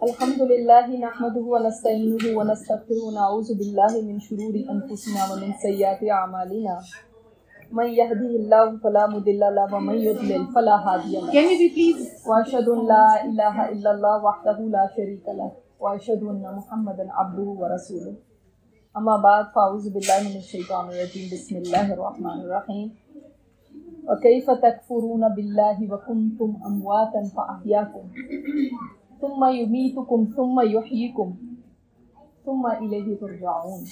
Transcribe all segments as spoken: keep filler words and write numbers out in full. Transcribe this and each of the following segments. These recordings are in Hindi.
अल्हम्दुलिल्लाहि नहमदुहु व नस्तईनुहु व नस्तगफिरुहु व नऊज़ु बिल्लाहि मिन शुरूरि अनफुसिना व मिन सय्यिआति अमालिना मन यहदिहिल्लाहु फला मुदिल्ल लहु व मन युद्लिल फला हादिय लहु। कैन यू प्लीज व अशहदु अन ला इलाहा इल्लल्लाह वहदहु ला शरीका लहु व अशहदु अन्न मुहम्मदन अब्दुहु व रसूलुहु। अम्मा बाद फ़अऊज़ु बिल्लाहि मिनश शैतानिर रजीम बिस्मिल्लाहिर रहमानिर रहीम। व कैफ़ तकफ़ुरून बिल्लाहि व कुंतुम अमवातन फ़अहयाकुम सुम्मा युमीतुकुम सुम्मा युहयीकुम सुम्मा इलैहि तुरजाऊन।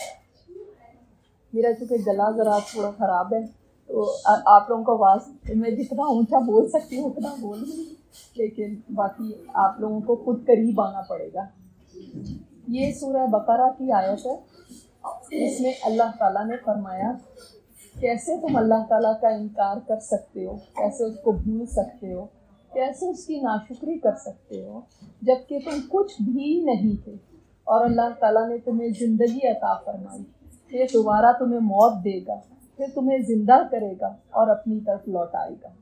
मेरा चूँकि गला ज़रा थोड़ा ख़राब है तो आ, आप लोगों को आवाज़ मैं जितना ऊंचा बोल सकती हूँ उतना बोल, लेकिन बाकी आप लोगों को खुद करीब आना पड़ेगा। ये सूरह बकरा की आयत है। इसमें अल्लाह ताला ने फरमाया कैसे तुम अल्लाह ताला का इनकार कर सकते हो, कैसे उसको भूल सकते हो, कैसे उसकी नाशुक्री कर सकते हो जबकि तुम कुछ भी नहीं थे और अल्लाह ताला ने तुम्हें ज़िंदगी अता फरमाई, फिर दोबारा तुम्हें मौत देगा, फिर तुम्हें ज़िंदा करेगा और अपनी तरफ लौटाएगा।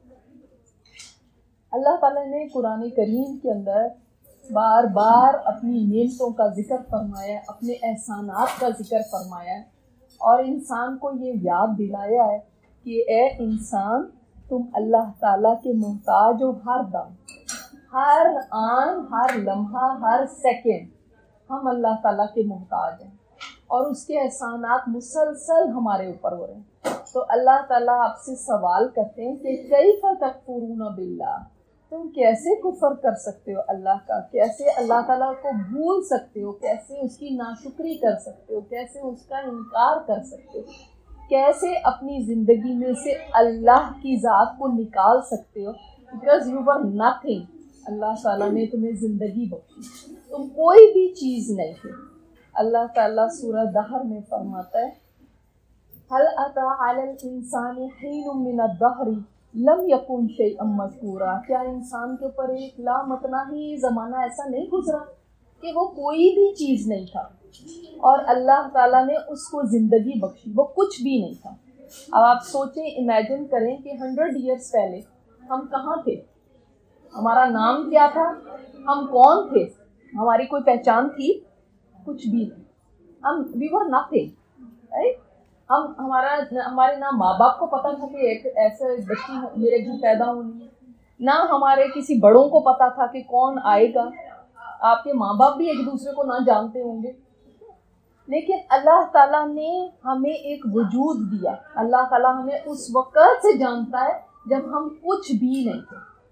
अल्लाह ताला ने कुरान करीम के अंदर बार बार अपनी नेमतों का जिक्र फरमाया, अपने एहसानात का जिक्र फरमाया और इंसान को ये याद दिलाया है कि ए इंसान तुम अल्लाह ताला के मोहताज हो। हर दम, हर आन, हर लम्हा, हर सेकंड हम अल्लाह ताला के मोहताज हैं और उसके एहसानात मुसलसल हमारे ऊपर हो रहे हैं। तो अल्लाह ताला आपसे सवाल करते हैं कि कैफ़ तकफ़ुरून बिल्लाह, तुम कैसे कुफर कर सकते हो अल्लाह का, कैसे अल्लाह ताला को भूल सकते हो, कैसे उसकी नाशुक्री कर सकते हो, कैसे उसका इनकार कर सकते हो, कैसे अपनी ज़िंदगी में से अल्लाह की ज़ात को निकाल सकते हो। Because you were nothing, Allah ताला ने तुम्हें ज़िंदगी बख्शी, तुम कोई भी चीज़ नहीं थे। अल्लाह ताला सूरह दहर में फरमाता है हल अता अलल इंसानी हीनुम मिनद दहरी लम यकुन शैअम मज़कूरा, क्या इंसान के ऊपर एक लामतना ही ज़माना ऐसा नहीं गुजरा कि वो कोई भी चीज़ नहीं था और अल्लाह ताला ने उसको ज़िंदगी बख्शी, वो कुछ भी नहीं था। अब आप सोचें, इमेजिन करें कि हंड्रेड इयर्स पहले हम कहाँ थे, हमारा नाम क्या था, हम कौन थे, हमारी कोई पहचान थी, कुछ भी नहीं। हम वी वर नथिंग, राइट। हम हमारा हमारे ना माँ बाप को पता था कि एक ऐसे बच्ची मेरे घर पैदा होनी है, ना हमारे किसी बड़ों को पता था कि कौन आएगा। आपके माँ बाप भी एक दूसरे को ना जानते होंगे, लेकिन अल्लाह ताला ने हमें एक वजूद दिया। अल्लाह ताला हमें उस वक़्त से जानता है जब हम कुछ भी नहीं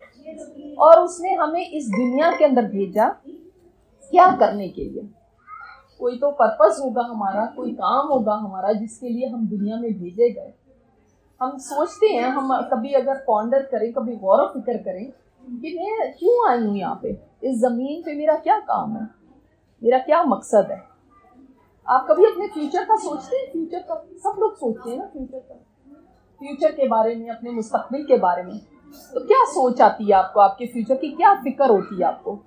थे और उसने हमें इस दुनिया के अंदर भेजा क्या करने के लिए। कोई तो पर्पस होगा हमारा, कोई काम होगा हमारा जिसके लिए हम दुनिया में भेजे गए। हम सोचते हैं, हम कभी अगर पॉन्डर करें, कभी गौर फिक्र करें कि मैं क्यों आई हूँ यहाँ पे, इस ज़मीन पे मेरा क्या काम है, मेरा क्या मकसद है। आप कभी अपने फ्यूचर का सोचते हैं? फ्यूचर का सब लोग सोचते हैं ना, फ्यूचर का, फ्यूचर के बारे में, अपने मुस्तकबिल के बारे में। तो क्या सोच आती है आपको, आपके फ्यूचर की क्या फिक्र होती है आपको?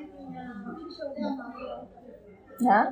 हाँ,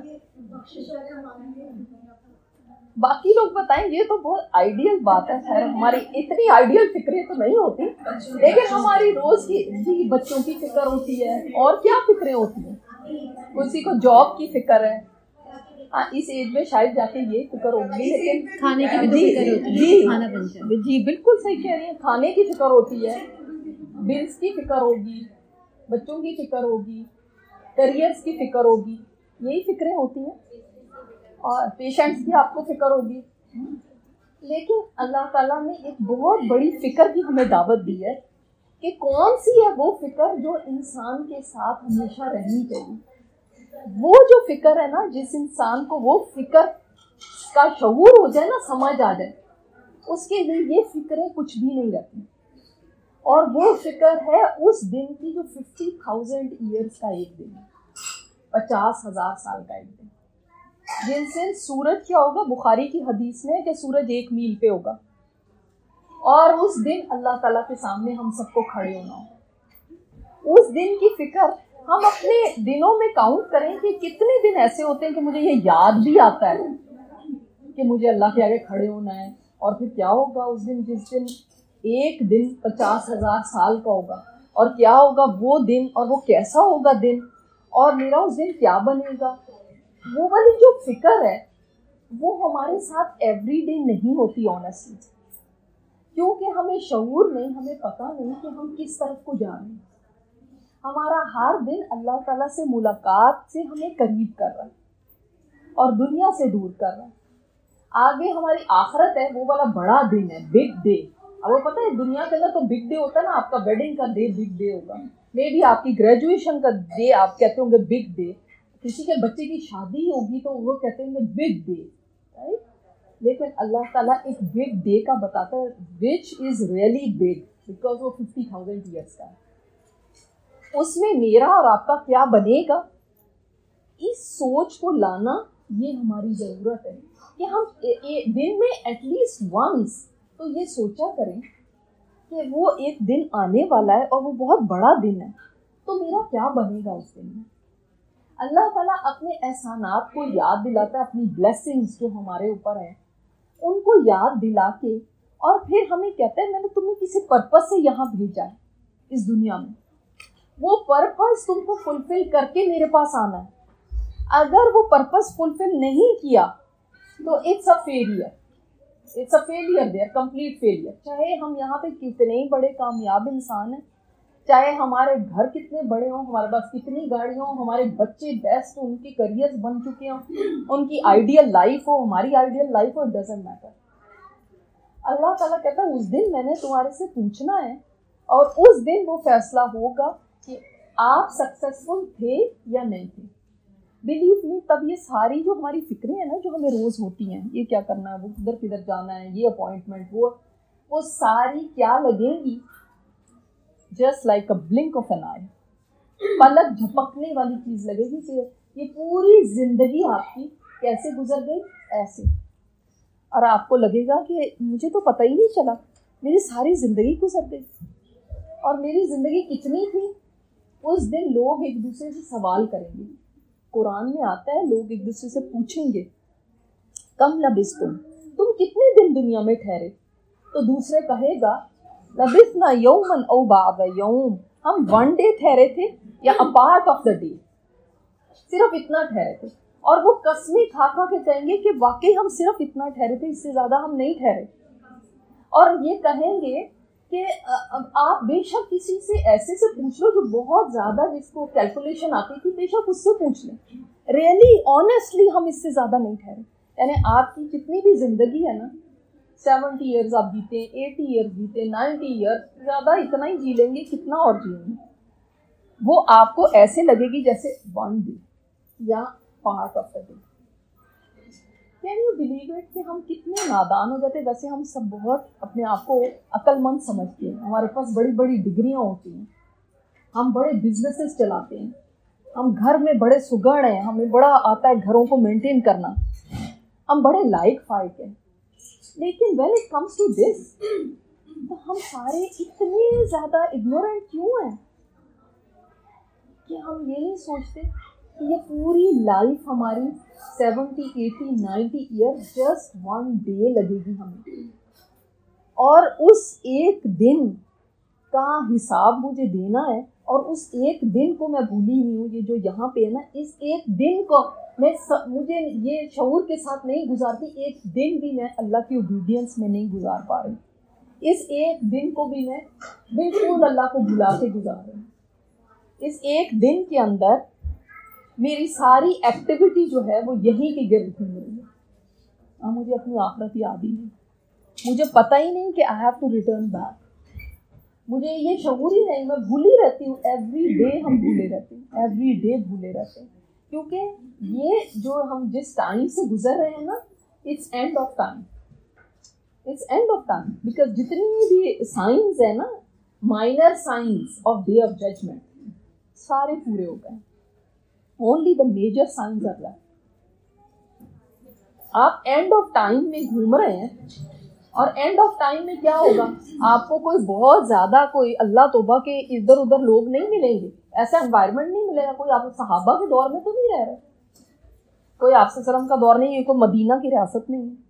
बाकी लोग बताएं, ये तो बहुत आइडियल बात है। खैर हमारी इतनी आइडियल फिक्रें तो नहीं होती, लेकिन हमारी रोज की जी बच्चों की फिक्र होती है और क्या फिक्रें होती हैं। किसी को जॉब की फिक्र है, हाँ इस एज में शायद जाके ये फिक्र होगी, लेकिन खाने की भी फिक्र होती है, जी खाना बन जाए। जी बिल्कुल सही कह रही है। खाने की फिक्र होती है, बिल्स की फिक्र होगी, बच्चों की फिक्र होगी, करियर्स की फिक्र होगी, यही फिक्रें होती हैं और पेशेंट्स की आपको फिक्र होगी। लेकिन अल्लाह ताला ने एक बहुत बड़ी फिक्र की हमें दावत दी है कि कौन सी है वो फिक्र जो इंसान के साथ हमेशा रहनी चाहिए। वो जो फिक्र है ना, जिस इंसान को वो फिक्र का शऊर हो जाए ना, समझ आ जाए, उसके लिए ये फिक्रें कुछ भी नहीं रहती। और वो फिक्र है उस दिन की जो फिफ्टी थाउजेंड ईयर्स का एक दिन है, पचास हजार साल का एक दिन, जिस दिन सूरज क्या होगा, बुखारी की हदीस में कि सूरज एक मील पे होगा और उस दिन अल्लाह ताला के सामने हम सबको खड़े होना होगा। उस दिन की फिक्र हम अपने दिनों में काउंट करें कि कितने दिन ऐसे होते हैं कि मुझे ये याद भी आता है कि मुझे अल्लाह के आगे खड़े होना है। और फिर क्या होगा उस दिन, जिस दिन एक दिन पचास हजार साल का होगा और क्या होगा वो दिन, और वो कैसा होगा दिन, और मेरा उस दिन क्या बनेगा, वो वाली जो फिक्र है वो हमारे साथ एवरीडे नहीं होती ऑनेस्टली, क्योंकि हमें शऊर नहीं, हमें पता नहीं कि हम किस तरफ को जा रहे हैं। हमारा हर दिन अल्लाह ताला से मुलाकात से हमें करीब कर रहा है और दुनिया से दूर कर रहा है। आगे हमारी आखिरत है, वो वाला बड़ा दिन है, बिग डे। अब वो पता है दुनिया के अंदर तो बिग डे होता है ना, आपका वेडिंग का डे बिग डे होगा, मे बी आपकी ग्रेजुएशन का डे आप कहते होंगे बिग डे, किसी के बच्चे की शादी होगी तो वो कहते होंगे बिग डे, राइट। लेकिन अल्लाह ताला एक बिग डे का बताता है which is really big, because वो फिफ्टी थाउजेंड ईयर्स का है। उसमें मेरा और आपका क्या बनेगा, इस सोच को लाना ये हमारी ज़रूरत है कि हम ए, ए, दिन में एटलीस्ट वंस तो ये सोचा करें कि वो एक दिन आने वाला है और वो बहुत बड़ा दिन है, तो मेरा क्या बनेगा उस दिन में। अल्लाह ताला अपने एहसानात को याद दिलाता है, अपनी ब्लेसिंग्स जो हमारे ऊपर हैं उनको याद दिला के, और फिर हमें कहता है मैंने तुम्हें किसी पर्पस से यहाँ भेजा है इस दुनिया में, वो पर्पस तुमको फुलफिल करके मेरे पास आना है। अगर वो पर्पस फुलफिल नहीं किया तो it's a failure, it's a failure there, complete failure. चाहे हम यहाँ पे कितने ही बड़े कामयाब इंसान हैं, चाहे हमारे घर कितने बड़े हों, हमारे पास कितनी गाड़ियाँ हों, हमारे बच्चे बेस्ट हो, उनके करियर्स बन चुके हों, उनकी आइडियल लाइफ हो, हमारी आइडियल लाइफ हो, इट डजंट मैटर। अल्लाह ताला कहता है उस दिन मैंने तुम्हारे से पूछना है और उस दिन वो फैसला होगा कि आप सक्सेसफुल थे या नहीं थे। बिलीव मी, तब ये सारी जो हमारी फिक्रें हैं ना जो हमें रोज़ होती हैं, ये क्या करना है, वो किधर किधर जाना है, ये अपॉइंटमेंट, वो वो सारी क्या लगेंगी, just like a blink of an eye, पलक झपकने वाली चीज़ लगेगी कि ये पूरी जिंदगी आपकी कैसे गुजर गई ऐसे, और आपको लगेगा कि मुझे तो पता ही नहीं चला, मेरी सारी ज़िंदगी गुजर गई। और मेरी ज़िंदगी कितनी थी, उस दिन लोग एक दूसरे से सवाल करेंगे। कुरान में आता है लोग एक दूसरे से पूछेंगे कम लबिस्तुम, तुम कितने दिन दुनिया में ठहरे, तो दूसरे कहेगा लबिस्ना यौमन औ बाद यौम, हम वन डे ठहरे थे या a part of the day, सिर्फ इतना ठहरे थे। और वो कसमें खा खा के कहेंगे कि वाकई हम सिर्फ इतना ठहरे थे, इससे ज़्यादा हम नहीं ठहरे। और ये कहेंगे कि आप बेशक किसी से ऐसे से पूछ लो जो बहुत ज़्यादा जिसको कैलकुलेशन आती थी, बेशक उससे पूछ लें, रियली ऑनेस्टली हम इससे ज़्यादा नहीं ठहरे। यानी आपकी जितनी भी ज़िंदगी है ना, सेवेंटी ईयर्स आप जीते, एटी ईयर्स जीते, नाइन्टी ईयर्स, ज़्यादा इतना ही जी लेंगे, कितना और जिएंगे, वो आपको ऐसे लगेगी जैसे वन डे या part of the day. Can you believe it कि हम कितने नादान हो जाते हैं। वैसे हम सब बहुत अपने आप को अक्लमंद समझते हैं, हमारे पास बड़ी बड़ी डिग्रियां होती हैं, हम बड़े बिजनेसेस चलाते हैं, हम घर में बड़े सुगढ़ हैं, हमें बड़ा आता है घरों को मेंटेन करना, हम बड़े लाइक फाइक हैं। लेकिन when it comes to this, तो हम सारे इतने ज़्यादा इग्नोरेंट क्यों हैं कि हम ये नहीं सोचते कि ये पूरी लाइफ हमारी seventy eighty ninety year just one day लगेगी हमें, और उस एक दिन का हिसाब मुझे देना है, और उस एक दिन को मैं भूली हुई हूँ। ये जो यहाँ पे है ना, इस एक दिन को मैं स, मुझे ये शऊर के साथ नहीं गुजारती, एक दिन भी मैं अल्लाह की ओबीडियंस में नहीं गुजार पा रही। इस एक दिन को भी मैं बिल्कुल अल्लाह को भुला के गुजार रही हूँ। इस एक दिन के अंदर मेरी सारी एक्टिविटी जो है वो यहीं के गिर्द घूम रही है। हाँ, मुझे अपनी आखिरत याद ही नहीं, मुझे पता ही नहीं कि I have to return back, मुझे ये शऊर ही नहीं, मैं भूली रहती हूँ। एवरी डे हम भूले रहते हैं, एवरी डे भूले रहते हैं, क्योंकि ये जो हम जिस टाइम से गुजर रहे हैं ना, it's end of time, it's end of time. Because जितनी भी साइंस है ना, minor science of day of judgement, सारे पूरे हो गए, only the major science are left. आप एंड ऑफ टाइम में घूम रहे हैं, और एंड ऑफ टाइम में क्या होगा, आपको कोई बहुत ज़्यादा कोई अल्लाह तौबा के इधर उधर लोग नहीं मिलेंगे, ऐसा एनवायरनमेंट नहीं मिलेगा। कोई आप सहाबा के दौर में तो नहीं रह रहे, कोई आपसे सलम का दौर नहीं है, कोई मदीना की रियासत नहीं है।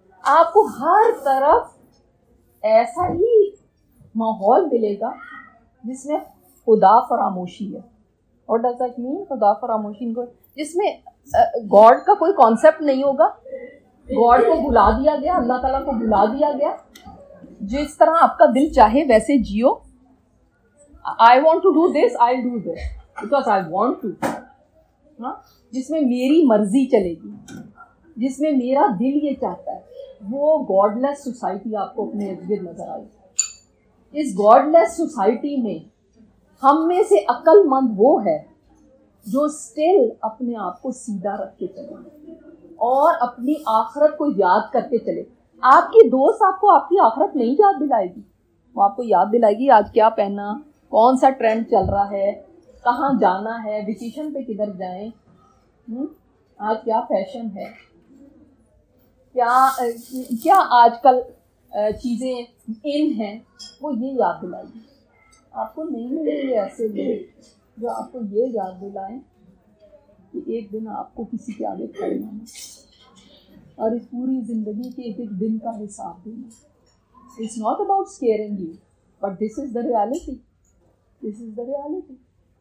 आपको हर तरफ ऐसा ही माहौल मिलेगा जिसमें खुदा फरामोशी है। और डज दैट मीन खुदा फरामोशी को, जिसमें गॉड का कोई कॉन्सेप्ट नहीं होगा, गॉड को भुला दिया गया, अल्लाह ताला को भुला दिया गया। जिस तरह आपका दिल चाहे वैसे जियो। I want to do this, I do this because I want to. हाँ, जिसमें मेरी मर्जी चलेगी, जिसमें मेरा दिल ये चाहता है, वो गॉडलेस सोसाइटी आपको अपने इर्द गिर्द नजर आई। इस गॉडलेस सोसाइटी में हम में से अक्लमंद वो है जो स्टिल अपने आप को सीधा रख के चले और अपनी आखिरत को याद करके चले। आपकी दोस्त आपको आपकी आखिरत नहीं याद दिलाएगी, वो आपको याद दिलाएगी आज क्या पहना, कौन सा ट्रेंड चल रहा है, कहाँ जाना है, वेकेशन पे किधर जाएं, आज क्या फैशन है, क्या क्या आजकल चीज़ें इन हैं, वो ये याद दिलाएगी। आपको नहीं मिलेंगे ऐसे लोग जो आपको ये याद दिलाएं कि एक दिन आपको किसी के आगे खड़े होना और इस पूरी जिंदगी के एक एक दिन का हिसाब देना। It's not about scaring you, but this is the reality, this is the reality.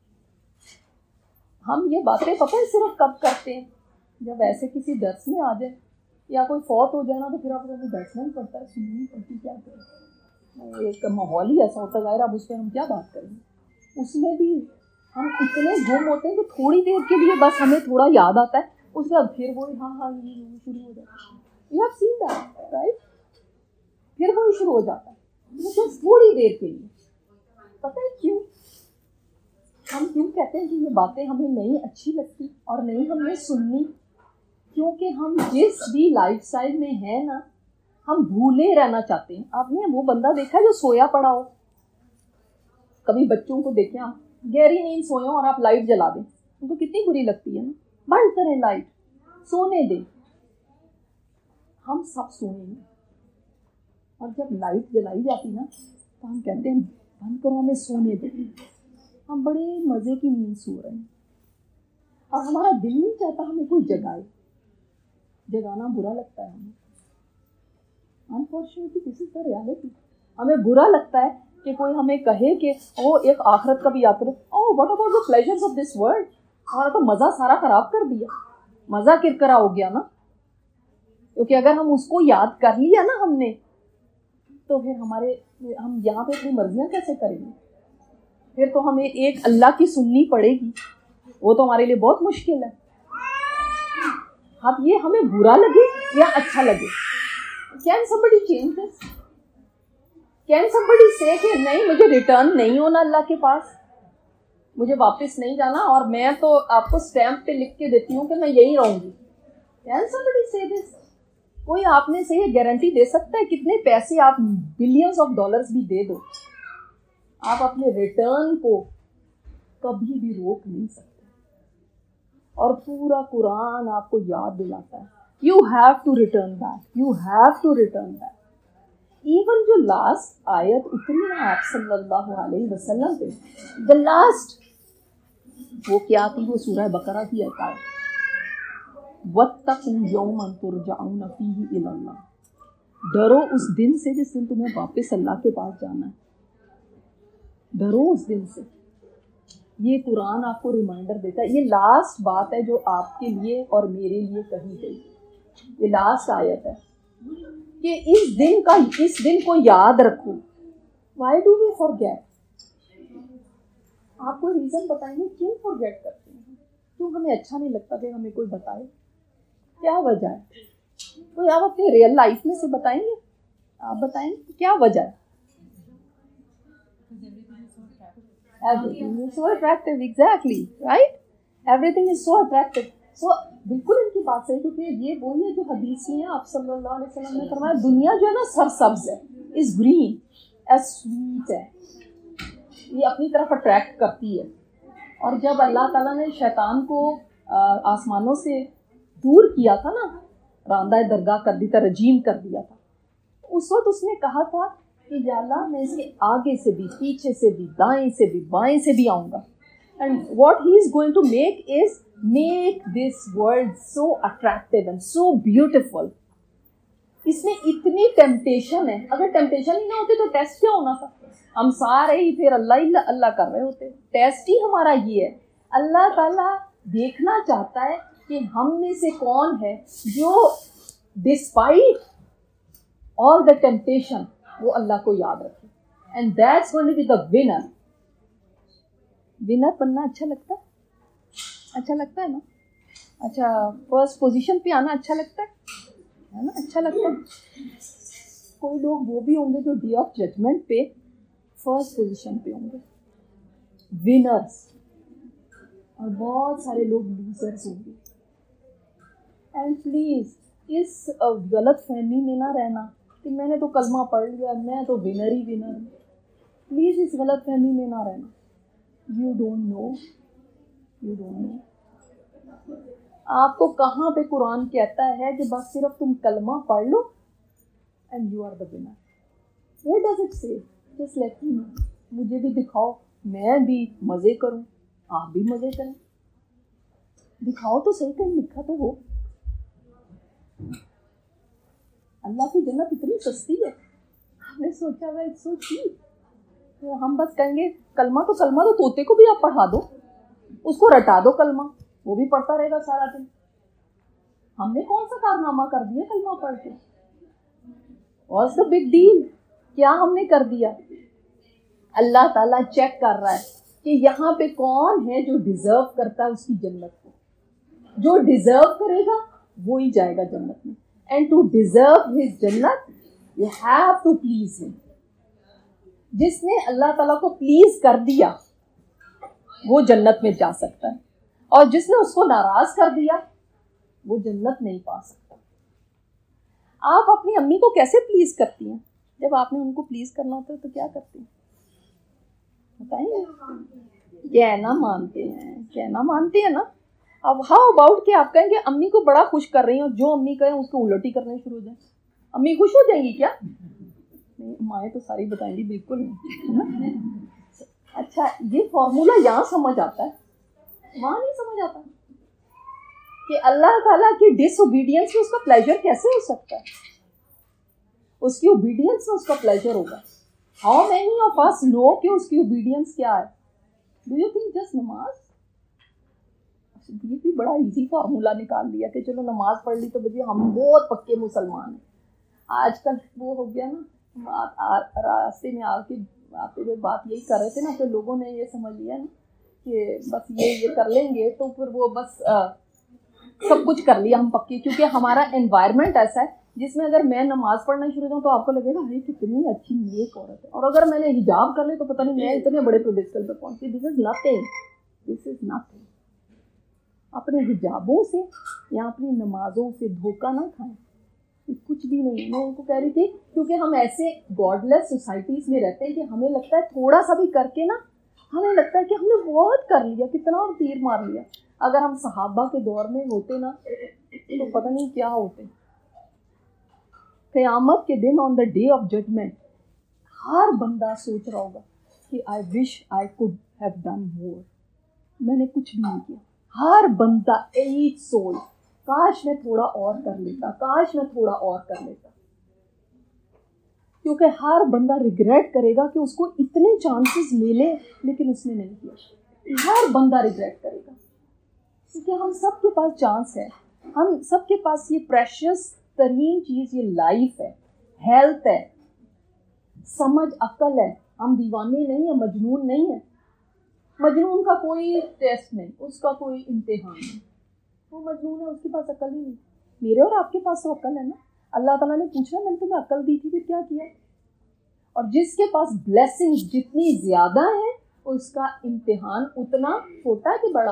हम ये बातें पता है सिर्फ कब करते हैं, जब ऐसे किसी दर्स में आ जाए या कोई फौत हो जाए ना, तो फिर आपको बैठना ही पड़ता है, सुननी पड़ती, क्या करें। एक माहौल ही ऐसा होता है, अब उस पर हम क्या बात करेंगे। उसमें भी हम इतने गुम होते हैं कि थोड़ी देर के लिए बस हमें थोड़ा याद आता है, उसके बाद फिर वही हाँ हाँ ये शुरू हो जाता है। You have seen that right, फिर वही शुरू हो जाता है, बस थोड़ी देर के लिए। पता है क्यों? हम क्यों कहते हैं कि ये बातें हमें नहीं अच्छी लगती और नहीं हमने सुननी? क्योंकि हम जिस भी लाइफ स्टाइल में है ना, हम भूले रहना चाहते हैं। आपने वो बंदा देखा है जो सोया पड़ा हो? कभी बच्चों को देखें आप, गहरी नींद सोए और आप लाइट जला दें, उनको कितनी बुरी लगती है ना। बंद करें लाइट, सोने दें। हम सब सोएंगे और जब लाइट जलाई जाती ना तो हम कहते हैं बंद करो, हमें सोने दें। हम बड़े मजे की नींद सो रहे हैं और हमारा दिल नहीं चाहता हमें कोई जगाए। जगाना बुरा लगता है हमें। Unfortunately this is the reality. हमें बुरा लगता है कि कोई हमें कहे कि ओ एक आखिरत का भी याद करो। Oh what about the pleasures of this world. हमारा तो मज़ा सारा खराब कर दिया, मज़ा किरकिरा हो गया ना। क्योंकि अगर हम उसको याद कर लिया ना हमने, तो फिर हमारे हम यहाँ पे अपनी मर्जियाँ कैसे करेंगे? फिर तो हमें एक अल्लाह की सुननी पड़ेगी, वो तो हमारे लिए बहुत मुश्किल है। अब ये हमें बुरा लगे या अच्छा लगे, can somebody change this? Can somebody say कि नहीं, मुझे रिटर्न नहीं होना अल्लाह के पास, मुझे वापस नहीं जाना और मैं तो आपको स्टैम्प पे लिख के देती हूँ कि मैं यहीं रहूँगी। Can somebody say this? कोई आपने से ये गारंटी दे सकता है? कितने पैसे आप बिलियंस ऑफ डॉलर्स भी दे दो, आप अपने रिटर्न को कभी भी रोक नहीं सकते। और पूरा कुरान आपको याद दिलाता है, you have to return back, you have to return back. Even जो लास्ट आयत उतरी ना आप सल्लल्लाहु अलैहि वसल्लम पे, द लास्ट, वो क्या थी? वो सूरह बकरा की आयत है, वत्तकू यौमन तुरजाऊन फीही इलल्लाह। डरो उस दिन से जिस दिन तुम्हें वापस अल्लाह के पास जाना है। डरो उस दिन से। ये कुरान आपको रिमाइंडर देता है। ये लास्ट बात है जो आपके लिए और मेरे लिए कही गई। ये लास्ट आयत है कि इस दिन का, इस दिन को याद रखो। Why do we forget? आप कोई रीजन बताएंगे क्यों फॉरगेट करते हैं? क्यों हमें अच्छा नहीं लगता कि हमें कोई बताए? क्या वजह है? कोई आप अपनी रियल लाइफ में से बताएंगे? आप बताएंगे क्या वजह है? Everything is so attractive, exactly, right? Everything is so attractive. So बिल्कुल इनकी बात सही, क्योंकि ये वही है जो हदीस में आप सल्लल्लाहु अलैहि वसल्लम ने फरमाया, दुनिया जो है ना सरसब्ज है, इज ग्रीन, एज स्वीट है, ये अपनी तरफ अट्रैक्ट करती है। और जब अल्लाह ताला ने शैतान को आसमानों से दूर किया था ना, रांदा दरगाह कर दी था, रजीम कर दिया था, उस वक्त उसने कहा था कि या अल्लाह मैं इसके आगे से भी, पीछे से भी, दाएं से भी, बाएं से भी आऊँगा। And what he is going to make is make this world so attractive and so beautiful. इसमें इतनी टेम्पटेशन है, अगर टेम्पटेशन ही ना होती तो टेस्ट क्या होना था? हम सारे ही फिर अल्लाह ही अल्लाह कर रहे होते। टेस्ट ही हमारा ये है, अल्लाह ताला देखना चाहता है कि हम में से कौन है जो डिस्पाइट ऑल द टेम्पटेशन वो अल्लाह को याद रखे, and that's going to be the winner. Winner बनना अच्छा लगता है? अच्छा लगता है ना? अच्छा, फर्स्ट पोजीशन पे आना अच्छा लगता है है ना? अच्छा लगता है। कोई लोग वो भी होंगे जो डे ऑफ जजमेंट पे फर्स्ट पोजीशन पे होंगे, विनर्स, और बहुत सारे लोग लूजर्स होंगे। एंड प्लीज इस गलत फहमी में ना रहना कि मैंने तो कलमा पढ़ लिया, मैं तो विनर ही विनर हूँ। प्लीज इस गलत फहमी में ना रहना। You don't know, you don't know आपको कहाँ पे कुरान कहता है कि बस सिर्फ तुम कलमा पढ़ लो and you are the winner? Where does it say? Just let me know, मुझे भी दिखाओ, मैं भी मजे करूं, आप भी मजे करें। दिखाओ तो सही, कहीं लिखा तो हो। अल्लाह की जन्नत इतनी सस्ती है, हमने सोचा हुआ इट्स सो चीप। तो हम बस कहेंगे कलमा तो कलमा तो तोते को भी आप पढ़ा दो, उसको रटा दो कलमा, वो भी पढ़ता रहेगा सारा दिन। हमने कौन सा कारनामा कर दिया कलमा पढ़ के? What's the big deal? क्या हमने कर दिया? अल्लाह ताला चेक कर रहा है कि यहाँ पे कौन है जो डिजर्व करता है उसकी जन्नत को। जो डिजर्व करेगा वो ही जाएगा जन्नत में। एंड टू डिजर्व हिज जन्नत you have to please him. जिसने अल्लाह ताला को प्लीज कर दिया वो जन्नत में जा सकता है, और जिसने उसको नाराज कर दिया वो जन्नत नहीं पा सकता। आप अपनी अम्मी को कैसे प्लीज करती हैं? जब आपने उनको प्लीज करना होता है तो क्या करती हैं बताइए? कहना मानते हैं, कहना मानते हैं ना। अब हाउ अबाउट कि आप कहेंगे अम्मी को बड़ा खुश कर रही हैं और जो अम्मी कहें उसको उलटी करने शुरू हो जाए, अम्मी खुश हो जाएंगी क्या? नहीं, माएँ तो सारी बताएंगी बिल्कुल नहीं। अच्छा, ये फॉर्मूला यहाँ समझ आता है, वहाँ नहीं समझ आता कि अल्लाह ताला की डिसओबीडियंस में उसका प्लेजर कैसे हो सकता है। उसकी ओबीडियंस में उसका प्लेजर होगा। How many of us know कि उसकी ओबीडियंस क्या है? डू यू थिंक जस्ट नमाज? ये भी बड़ा इजी फार्मूला निकाल लिया कि चलो नमाज पढ़ ली तो भैया हम बहुत पक्के मुसलमान हैं। आजकल वो हो गया ना, रास्ते में आके आते हुए बात यही कर रहे थे ना कि लोगों ने ये समझ लिया ना कि बस ये ये कर लेंगे तो फिर वो बस आ, सब कुछ कर लिया हम पक्के, क्योंकि हमारा एनवायरनमेंट ऐसा है जिसमें अगर मैं नमाज पढ़ना शुरू करूँ तो आपको लगेगा अरे कितनी अच्छी नेक औरत है, और अगर मैंने हिजाब कर ले तो पता नहीं मैं इतने बड़े प्रोडेस्टल पे पहुंची। This is nothing, this is nothing. अपने हिजाबों से या अपनी नमाजों से धोखा ना खाएं, कुछ भी नहीं। मैं उनको कह रही थी क्योंकि हम ऐसे गॉडलेस सोसाइटीज में रहते हैं कि हमें लगता है थोड़ा सा भी करके ना, हमें लगता है कि हमने बहुत कर लिया, कितना तीर मार लिया। अगर हम सहाबा के दौर में होते ना तो पता नहीं क्या होते। क़यामत के दिन on the day of judgement हर बंदा सोच रहा होगा कि I wish I could have done more, मैंने कुछ भी नहीं किया। हर बंदा, एच सोल, काश मैं थोड़ा और कर लेता, काश मैं थोड़ा और कर लेता। क्योंकि हर बंदा रिग्रेट करेगा कि उसको इतने चांसेस मिले लेकिन उसने नहीं किया। हर बंदा रिग्रेट करेगा क्योंकि हम सबके पास चांस है, हम सबके पास ये प्रेशियस तरीन चीज़ ये लाइफ है, हेल्थ है, समझ अक्ल है। हम दीवाने नहीं है, मजनून नहीं है। मजनून का कोई टेस्ट नहीं, उसका कोई इम्तिहान नहीं, वो मजनून है, उसके पास अक्ल ही नहीं। मेरे और आपके पास तो अक्ल है ना। अल्लाह ताला ने पूछा मैंने तुम्हें अक्ल दी थी, फिर क्या किया? और जिसके पास ब्लेसिंग्स जितनी ज़्यादा है उसका इम्तिहान उतना छोटा कि बड़ा,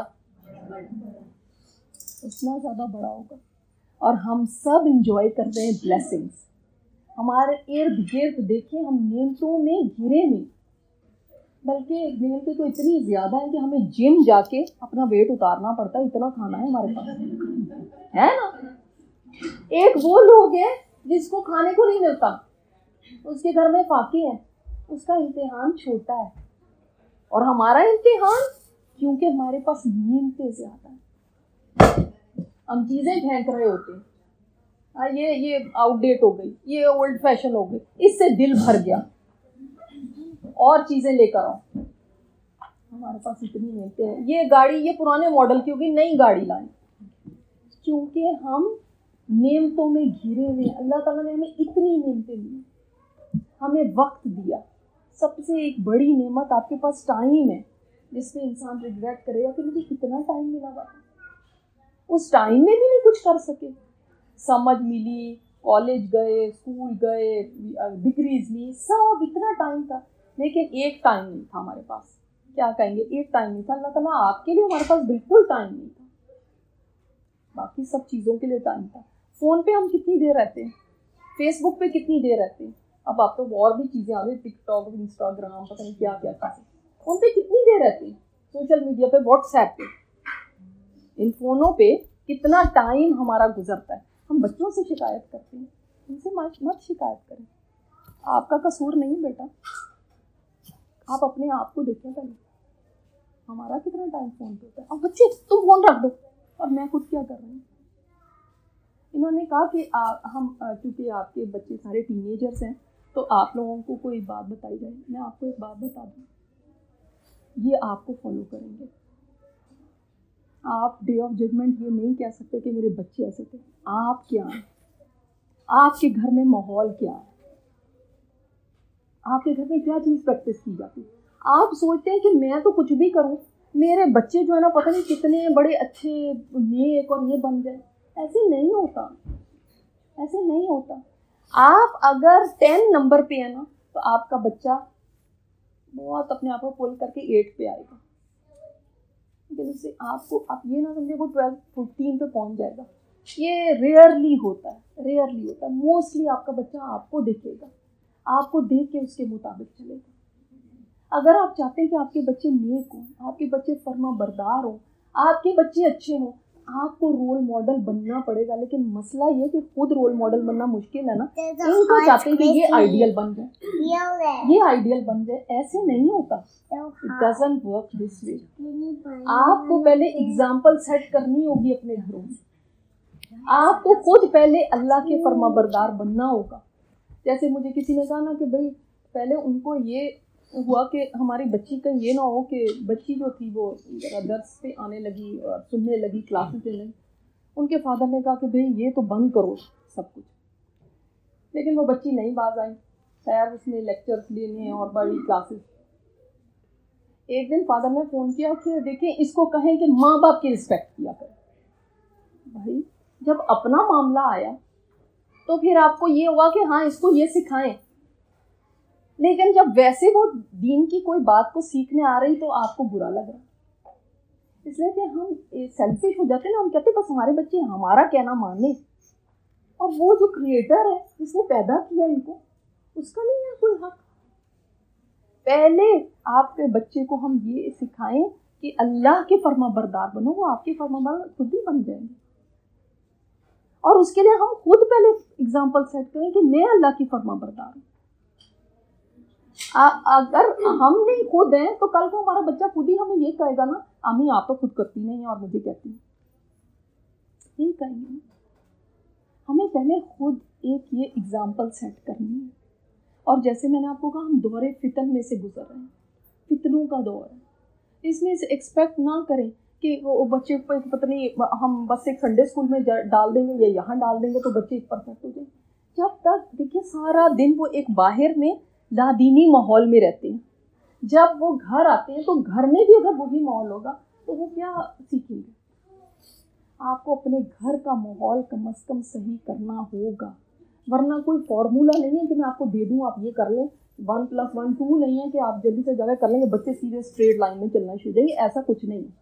उतना ज़्यादा बड़ा होगा। और हम सब इंजॉय कर रहे हैं ब्लेसिंग्स। हमारे इर्द गिर्द देखिए, हम नेमतों में घिरे नहीं, बल्कि नेमतें तो इतनी ज़्यादा है कि हमें जिम जाके अपना वेट उतारना पड़ता है, इतना खाना है हमारे पास, है ना। एक वो लोग हैं जिसको खाने को नहीं मिलता, उसके घर में फाके हैं, उसका इम्तिहान छोटा है। और हमारा इम्तिहान, क्योंकि हमारे पास नेमतें ज़्यादा हैं, हम चीज़ें फेंक रहे होते हैं, हाँ ये ये आउटडेट हो गई, ये ओल्ड फैशन हो गई, इससे दिल भर गया, और चीजें लेकर आओ। हमारे पास इतनी नेमतें हैं, ये गाड़ी ये पुराने मॉडल की होगी, नई गाड़ी लाएं, क्योंकि हम नेमतों में घिरे हुए। अल्लाह ताला ने हमें इतनी नेमतें दी, हमें वक्त दिया। सबसे एक बड़ी नेमत आपके पास टाइम है, जिसमें इंसान रिग्रेट करेगा कि मुझे कितना टाइम मिला हुआ, उस टाइम में भी नहीं कुछ कर सके। समझ मिली, कॉलेज गए, स्कूल गए, डिग्रीज ली, सब इतना टाइम था, लेकिन एक टाइम नहीं था हमारे पास। क्या कहेंगे, एक टाइम नहीं था। अल्लाह ताला आपके लिए हमारे पास बिल्कुल टाइम नहीं था, बाकी सब चीज़ों के लिए टाइम था। फ़ोन पे हम कितनी देर रहते हैं, फेसबुक पे कितनी देर रहते हैं, अब आप तो और भी चीज़ें आ गई, टिकटॉक, इंस्टाग्राम, पता नहीं क्या क्या चीज़ें, उन पे कितनी देर रहते हैं, सोशल मीडिया पे, व्हाट्सएप पे, इन फ़ोनों पे कितना टाइम हमारा गुजरता है। हम बच्चों से शिकायत करते हैं, उनसे मत शिकायत करें, आपका कसूर नहीं बेटा, आप अपने आप को देखें पहले, हमारा कितना टाइम फ़ोन पे होता है। अब बच्चे तुम फ़ोन रख दो, और मैं खुद क्या कर रही हूँ। इन्होंने कहा कि आ, हम क्योंकि आपके बच्चे सारे टीनेजर्स हैं, तो आप लोगों को कोई बात बताई जाए। मैं आपको एक बात बता दूँ, ये आपको फॉलो करेंगे। आप डे ऑफ जजमेंट ये नहीं कह सकते कि मेरे बच्चे ऐसे थे। आप क्या हैं, आपके घर में माहौल क्या है, आपके घर में क्या चीज़ प्रैक्टिस की जाती है। आप सोचते हैं कि मैं तो कुछ भी करूं, मेरे बच्चे जो है ना पता नहीं कितने बड़े अच्छे नेक और ये बन जाए। ऐसे नहीं होता, ऐसे नहीं होता। आप अगर टेन नंबर पे है ना, तो आपका बच्चा बहुत अपने आप को पुल करके एट पे आएगा, लेकिन उससे आपको आप ये ना समझे वो ट्वेल्व फिफ्टीन पे पहुंच जाएगा। ये रेयरली होता है, रेयरली होता है। मोस्टली आपका बच्चा आपको देखेगा, आपको देख के उसके मुताबिक चलेगा। अगर आप चाहते हैं कि आपके बच्चे नेक हों, आपके बच्चे फर्मा बरदार हों, आपके बच्चे अच्छे हों, आपको रोल मॉडल बनना पड़ेगा। लेकिन मसला ये कि खुद रोल मॉडल बनना मुश्किल है ना। इनको चाहते हैं कि ये आइडियल बन जाए, ये आइडियल बन जाए, ऐसे नहीं होता। It doesn't work this way. आपको पहले एग्जाम्पल सेट करनी होगी अपने घरों में, आपको खुद पहले अल्लाह के फर्मा बरदार बनना होगा। जैसे मुझे किसी ने कहा ना कि भाई पहले उनको ये हुआ कि हमारी बच्ची का ये ना हो कि बच्ची जो थी वो दर्स पे आने लगी और सुनने लगी, क्लासेस लेने लगी। उनके फादर ने कहा कि भाई ये तो बंद करो सब कुछ, लेकिन वो बच्ची नहीं बाज आई। खैर उसने लेक्चर्स लेने और बड़ी क्लासेस। एक दिन फादर ने फ़ोन किया कि देखिए इसको कहें कि माँ बाप की रिस्पेक्ट किया करें। भाई जब अपना मामला आया तो फिर आपको ये हुआ कि हाँ इसको ये सिखाएं, लेकिन जब वैसे वो दीन की कोई बात को सीखने आ रही तो आपको बुरा लग रहा। इसलिए कि हम सेल्फिश हो जाते हैं ना, हम कहते हैं बस हमारे बच्चे हमारा कहना माने, और वो जो क्रिएटर है जिसने पैदा किया इनको, उसका नहीं है कोई हक। पहले आपके बच्चे को हम ये सिखाएं कि अल्लाह के फर्मा बरदार बनो, वो आपके फर्मा बरदार खुद ही बन जाएंगे। और उसके लिए हम खुद पहले एग्जाम्पल सेट करें कि मैं अल्लाह की फर्मा बरदार हूँ। अगर हम नहीं खुद हैं तो कल को हमारा बच्चा खुद ही हमें ये कहेगा ना, अम्मी आप तो खुद करती नहीं है और मुझे कहती है, यही कहेंगे। हमें पहले खुद एक ये एग्जाम्पल सेट करनी है। और जैसे मैंने आपको कहा, हम दौरे फितन में से गुजर रहे हैं, फितनों का दौर है। इसमें से एक्सपेक्ट ना करें कि वो बच्चे को पता नहीं हम बस एक संडे स्कूल में डाल देंगे या यहाँ डाल देंगे तो बच्चे परफेक्ट हो जाए। जब तक देखिए सारा दिन वो एक बाहर में लादीनी माहौल में रहते हैं, जब वो घर आते हैं तो घर में भी अगर वही माहौल होगा तो वो क्या सीखेंगे। आपको अपने घर का माहौल कम से कम सही करना होगा, वरना कोई फॉर्मूला नहीं है कि मैं आपको दे दूँ आप ये कर लें। वन प्लस वन टू नहीं है कि आप जल्दी से जगह कर लेंगे, बच्चे सीधे स्ट्रेट लाइन में चलना शुरू जाएंगे, ऐसा कुछ नहीं है।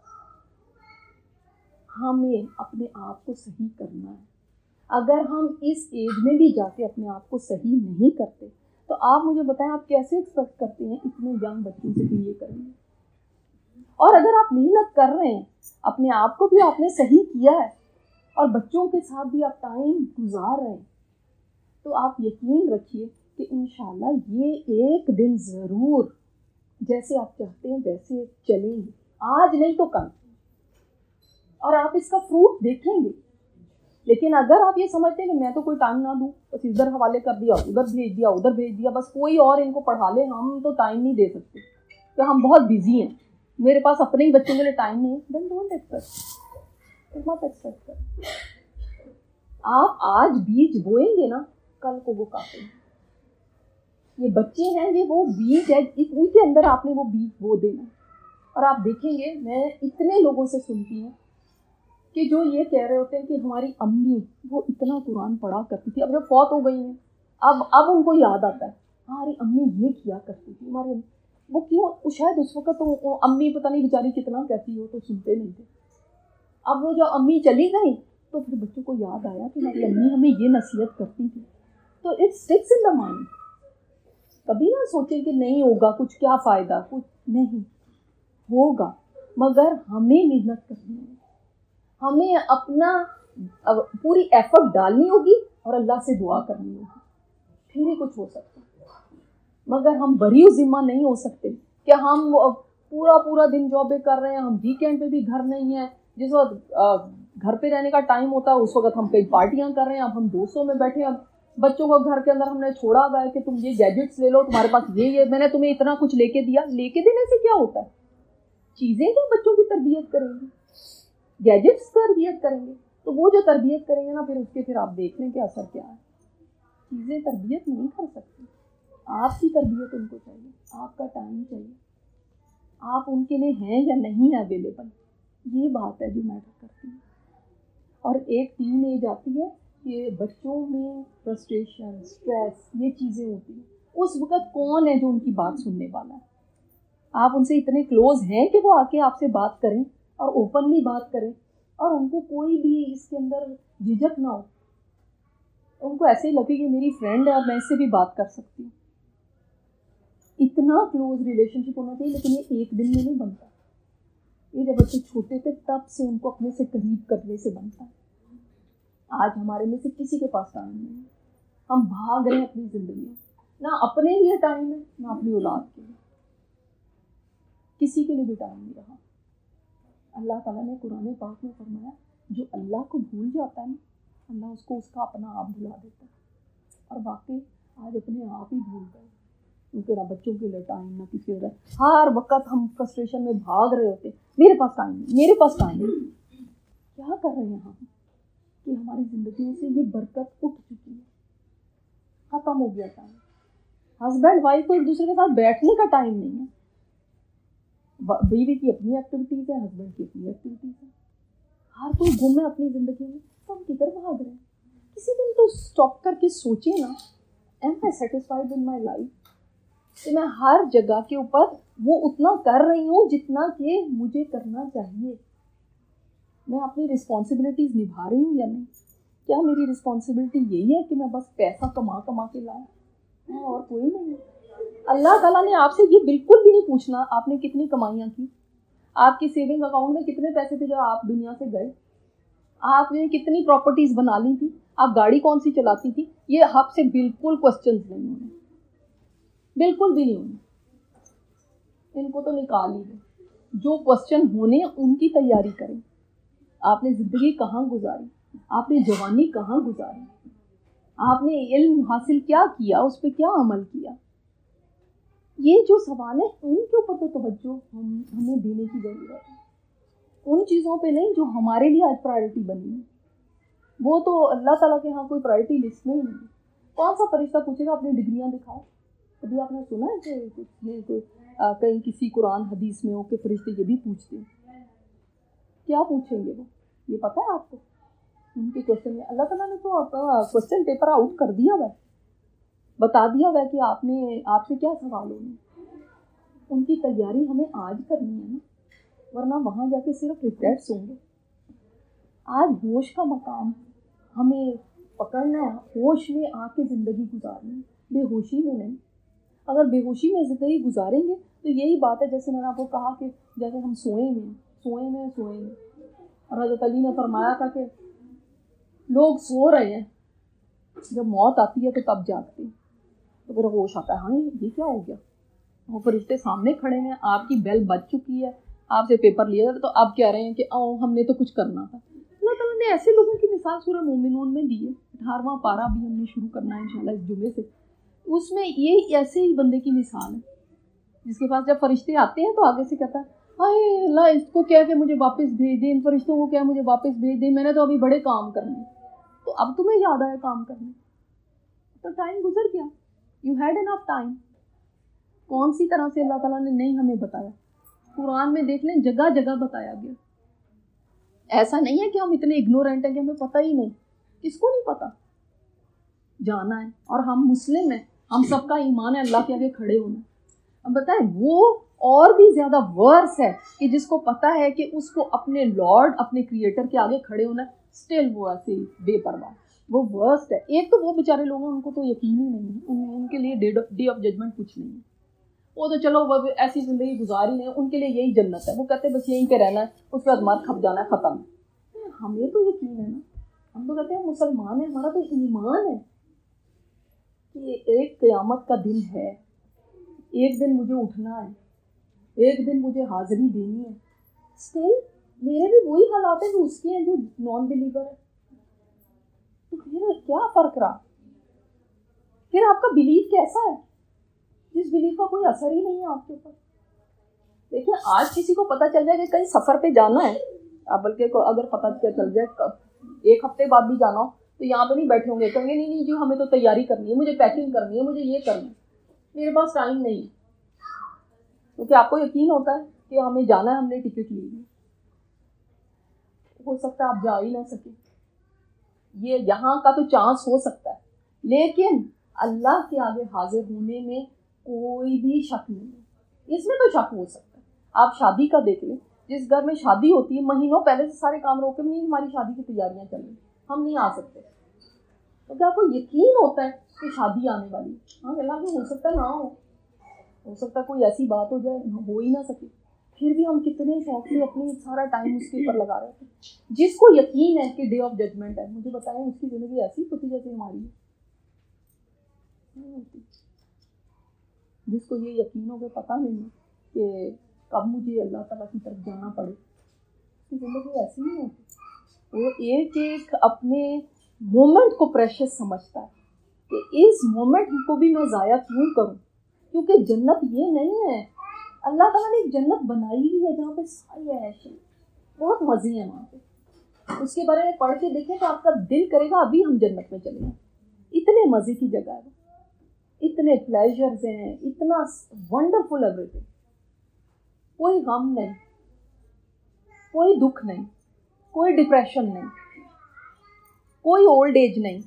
हमें अपने आप को सही करना है। अगर हम इस एज में भी जाके अपने आप को सही नहीं करते तो आप मुझे बताएं आप कैसे एक्सपेक्ट करते हैं इतने यंग बच्चों से भी ये करेंगे। और अगर आप मेहनत कर रहे हैं, अपने आप को भी आपने सही किया है और बच्चों के साथ भी आप टाइम गुजार रहे हैं, तो आप यकीन रखिए कि इंशाल्लाह ये एक दिन ज़रूर जैसे आप चाहते हैं वैसे चलेंगे, आज नहीं तो कल, और आप इसका फ्रूट देखेंगे। लेकिन अगर आप ये समझते हैं कि मैं तो कोई टाइम ना दूँ, बस इधर हवाले कर दिया, उधर भेज दिया, उधर भेज दिया, बस कोई और इनको पढ़ा ले, हम तो टाइम नहीं दे सकते, तो हम बहुत बिजी हैं, मेरे पास अपने ही बच्चों के लिए टाइम नहीं है, देन डोंट एक्सपेक्ट, मत एक्सपेक्ट कर। आप आज बीज बोएंगे ना, कल को वो काटेंगे। ये बच्चे हैं, ये वो बीज है, इनके अंदर आपने वो बीज बो देना। और आप देखेंगे, मैं इतने लोगों से सुनती हूँ कि जो ये कह रहे होते हैं कि हमारी अम्मी वो इतना कुरान पढ़ा करती थी, अब जब फौत हो गई हैं, अब अब उनको याद आता है, हमारी अम्मी ये किया करती थी, हमारे वो क्यों, शायद उस वक्त तो अम्मी पता नहीं बेचारी कितना कहती हो तो सुनते नहीं थे। अब वो जो अम्मी चली गई तो फिर बच्चों को याद आया कि हमारी अम्मी हमें ये नसीहत करती थी, तो it sticks in the mind. कभी ना सोचें कि नहीं होगा कुछ, क्या फ़ायदा, कुछ नहीं होगा, मगर हमें मेहनत करनी है, हमें अपना पूरी एफर्ट डालनी होगी और अल्लाह से दुआ करनी होगी, फिर ही कुछ हो सकता है। मगर हम बरीउ ज़िम्मा नहीं हो सकते कि हम पूरा पूरा दिन जॉबें कर रहे हैं, हम वीकेंड पे भी घर नहीं है, जिस वक्त घर पे रहने का टाइम होता है उस वक्त हम कई पार्टियां कर रहे हैं, अब हम दोस्तों में बैठे हैं, बच्चों को घर के अंदर हमने छोड़ा हुआ है कि तुम ये गैजेट्स ले लो, तुम्हारे पास ये ये मैंने तुम्हें इतना कुछ लेके दिया। लेके देने से क्या होता है? चीज़ें क्या बच्चों की तरबियत करेंगी, गैजेट्स तरबियत करेंगे, तो वो जो तरबियत करेंगे ना, फिर उसके फिर आप देख लें कि असर क्या है। चीज़ें तरबियत नहीं कर सकती, आपकी तरबियत उनको चाहिए, आपका टाइम चाहिए, आप उनके लिए हैं या नहीं है अवेलेबल, ये बात है जो मैटर करती है। और एक टीन एज आती है कि बच्चों में फ्रस्ट्रेशन, स्ट्रेस, ये चीज़ें होती हैं, उस वक़्त कौन है जो उनकी बात सुनने वाला है? आप उनसे इतने क्लोज हैं कि वो आके आपसे बात करें और ओपनली बात करें, और उनको कोई भी इसके अंदर झिझक ना हो, उनको ऐसे ही लगे कि मेरी फ्रेंड है और मैं इससे भी बात कर सकती हूँ। इतना क्लोज रिलेशनशिप होना चाहिए, लेकिन ये एक दिन में नहीं बनता। ये जब बच्चे छोटे थे तब से उनको अपने से करीब करने से बनता है। आज हमारे में से किसी के पास टाइम नहीं है, हम भाग रहे हैं अपनी ज़िंदगी में, ना अपने लिए टाइम है ना अपनी औलाद के लिए, किसी के लिए भी टाइम नहीं रहा। अल्लाह ताला ने कुरान पाक में फरमाया, जो अल्लाह को भूल जाता है ना, अल्लाह उसको उसका अपना आप भुला देता है। और वाकई आज अपने आप ही भूल गए, क्योंकि ना बच्चों के लिए टाइम ना किसी और, हर वक्त हम फ्रस्ट्रेशन में भाग रहे होते, मेरे पास टाइम नहीं, मेरे पास टाइम नहीं। क्या कर रहे हैं हम कि हमारी ज़िंदगियों से ये बरकत उठ चुकी है, ख़त्म हो गया टाइम। हस्बैंड वाइफ को एक दूसरे के साथ बैठने का टाइम नहीं है, बीवी की अपनी एक्टिविटीज़ है, हस्बैंड की अपनी एक्टिविटीज़ है, हर कोई गुम है अपनी ज़िंदगी में, तो हम किधर भाग रहे हैं? किसी दिन तो स्टॉप करके सोचिए ना, am I satisfied in my life, कि मैं हर जगह के ऊपर वो उतना कर रही हूँ जितना कि मुझे करना चाहिए, मैं अपनी रिस्पॉन्सिबिलिटीज़ निभा रही हूँ या नहीं? क्या मेरी रिस्पॉन्सिबिलिटी यही है कि मैं बस पैसा कमा कमा के लाऊं? हाँ, और कोई नहीं है। अल्लाह ताला ने आपसे ये बिल्कुल भी नहीं पूछना आपने कितनी कमाइयाँ की, आपकी सेविंग अकाउंट में कितने पैसे थे जब आप दुनिया से गए, आपने कितनी प्रॉपर्टीज़ बना ली थी, आप गाड़ी कौन सी चलाती थी, ये आपसे बिल्कुल क्वेश्चन नहीं होने, बिल्कुल भी नहीं होने। इनको तो निकाल ही दो, जो क्वेश्चन होने उनकी तैयारी करें। आपने ज़िंदगी कहाँ गुजारी, आपने जवानी कहाँ गुजारी, आपने इल्म हासिल क्या किया, उस पर क्या अमल किया, ये जो सवाल है उनके ऊपर तो तवज्जो हम हमें देने की ज़रूरत है, उन चीज़ों पे नहीं जो हमारे लिए आज प्रायोरिटी बनी है। वो तो अल्लाह ताला के यहाँ कोई प्रायोरिटी लिस्ट में ही नहीं है। कौन सा फरिश्ता पूछेगा अपनी डिग्रियाँ दिखाओ? कभी आपने सुना है कि कुछ कहीं किसी कुरान हदीस में हो कि फरिश्ते ये भी पूछते हैं? क्या पूछेंगे वो, ये पता है आपको? उनके क्वेश्चन में अल्लाह ताला ने तो आपका क्वेश्चन पेपर आउट कर दिया हुआ है, बता दिया हुआ है कि आपने आपसे क्या सवाल होंगे। उनकी तैयारी हमें आज करनी है ना, वरना वहाँ जाके सिर्फ रिग्रेट्स होंगे। आज होश का मकाम हमें पकड़ना है, होश में आके ज़िंदगी गुजारनी, बेहोशी में नहीं। अगर बेहोशी में ज़िंदगी गुजारेंगे तो यही बात है, जैसे मैंने आपको कहा कि जैसे हम सोए में सोए में सोए में और हज़रत अली ने फरमाया था कि लोग सो रहे हैं, जब मौत आती है तो तब जागते हैं, तो फिर होश आता है, हाँ ये क्या हो गया, वो फरिश्ते सामने खड़े हैं, आपकी बेल बज चुकी है, आपसे पेपर लिया, तो आप कह रहे हैं कि आओ हमने तो कुछ करना था। अल्लाह ताला हमने ऐसे लोगों की मिसाल सूरह मोमिनून में दी है, अठारहवां पारा भी हमने शुरू करना है इंशाल्लाह इस जुमे से। उसमें ये ऐसे ही बंदे की मिसाल है जिसके पास जब फरिश्ते आते हैं तो आगे से कहता है हाय अल्लाह इसको क्या कि मुझे वापस भेज दे, इन फरिश्तों को क्या मुझे वापस भेज दे, मैंने तो अभी बड़े काम करने। तो अब तुम्हें याद आया काम करने, तो टाइम गुजर गया, यू हैड इनफ टाइम। कौन सी तरह से अल्लाह ताला ने नहीं हमें बताया, कुरान में देख लें जगह जगह बताया गया। ऐसा नहीं है कि हम इतने इग्नोरेंट हैं कि हमें पता ही नहीं, किसको नहीं पता, जाना है। और हम मुस्लिम हैं, हम सबका ईमान है अल्लाह के आगे खड़े होना। अब बताएं वो और भी ज्यादा वर्स है कि जिसको पता है कि उसको अपने लॉर्ड अपने क्रिएटर के आगे खड़े होना है, स्टिल वो ऐसे बेपरवाह, वो वर्स्ट है। एक तो वो बेचारे लोग हैं उनको तो यकीन ही नहीं है, उन, उनके लिए डे ऑफ जजमेंट कुछ नहीं है, वो तो चलो वो ऐसी जिंदगी गुजार ही नहीं, उनके लिए यही जन्नत है, वो कहते हैं बस यहीं पे रहना है, उसके बाद मार खप जाना है, खत्म। हमें तो यकीन है ना, हम तो कहते हैं मुसलमान है, हमारा तो ईमान है कि एक क़यामत का दिन है, एक दिन मुझे उठना है, एक दिन मुझे हाजिरी देनी है। स्टिल मेरे भी वही हालात है जो उसके हैं जो नॉन बिलीवर है। तो फिर क्या फर्क रहा, फिर आपका बिलीफ कैसा है जिस बिलीफ का कोई असर ही नहीं है आपके ऊपर। देखिए आज किसी को पता चल जाए कि कहीं सफर पे जाना है, अब बल्कि अगर पता चल जाए एक हफ्ते बाद भी जाना हो तो यहाँ पे नहीं बैठे होंगे, कहेंगे नहीं नहीं जी हमें तो तैयारी करनी है, मुझे पैकिंग करनी है, मुझे ये करना है, मेरे पास टाइम नहीं है। क्योंकि तो आपको यकीन होता है कि हमें जाना है, हमने टिकट ली है, हो सकता है आप जा ही ना सके, ये यहाँ का तो चांस हो सकता है, लेकिन अल्लाह के आगे हाजिर होने में कोई भी शक नहीं है। इसमें तो शक हो सकता है, आप शादी का देख लें, जिस घर में शादी होती है महीनों पहले से सारे काम रोके, नहीं हमारी शादी की तैयारियां चल रही, हम नहीं आ सकते। तो क्या आपको यकीन होता है कि शादी आने वाली है? हाँ अल्लाह में हो सकता है ना हो, हो सकता है कोई ऐसी बात हो जाए हो ही ना सके, फिर भी हम कितने शौक से अपने सारा टाइम उसके ऊपर लगा रहे थे। जिसको यकीन है कि डे ऑफ जजमेंट है, मुझे बताएं उसकी जिंदगी ऐसी होती जैसे हमारी है? जिसको ये यकीन हो गया पता नहीं कि कब मुझे अल्लाह ताला की तरफ जाना पड़े, उसकी ज़िंदगी ऐसी नहीं होती। वो एक एक अपने मोमेंट को प्रेशियस समझता है कि इस मोमेंट को भी मैं ज़ाया क्यों करूं, क्योंकि जन्नत ये नहीं है, अल्लाह ताला ने एक जन्नत बनाई हुई है जहाँ पे सारी ऐश है, बहुत मज़े हैं वहाँ पे। उसके बारे में पढ़ के देखें तो आपका दिल करेगा अभी हम जन्नत में चले जाएं, इतने मज़े की जगह है, इतने प्लेजर्स हैं, इतना वंडरफुल एवरीथिंग, कोई गम नहीं, कोई दुख नहीं, कोई डिप्रेशन नहीं, कोई ओल्ड एज नहीं,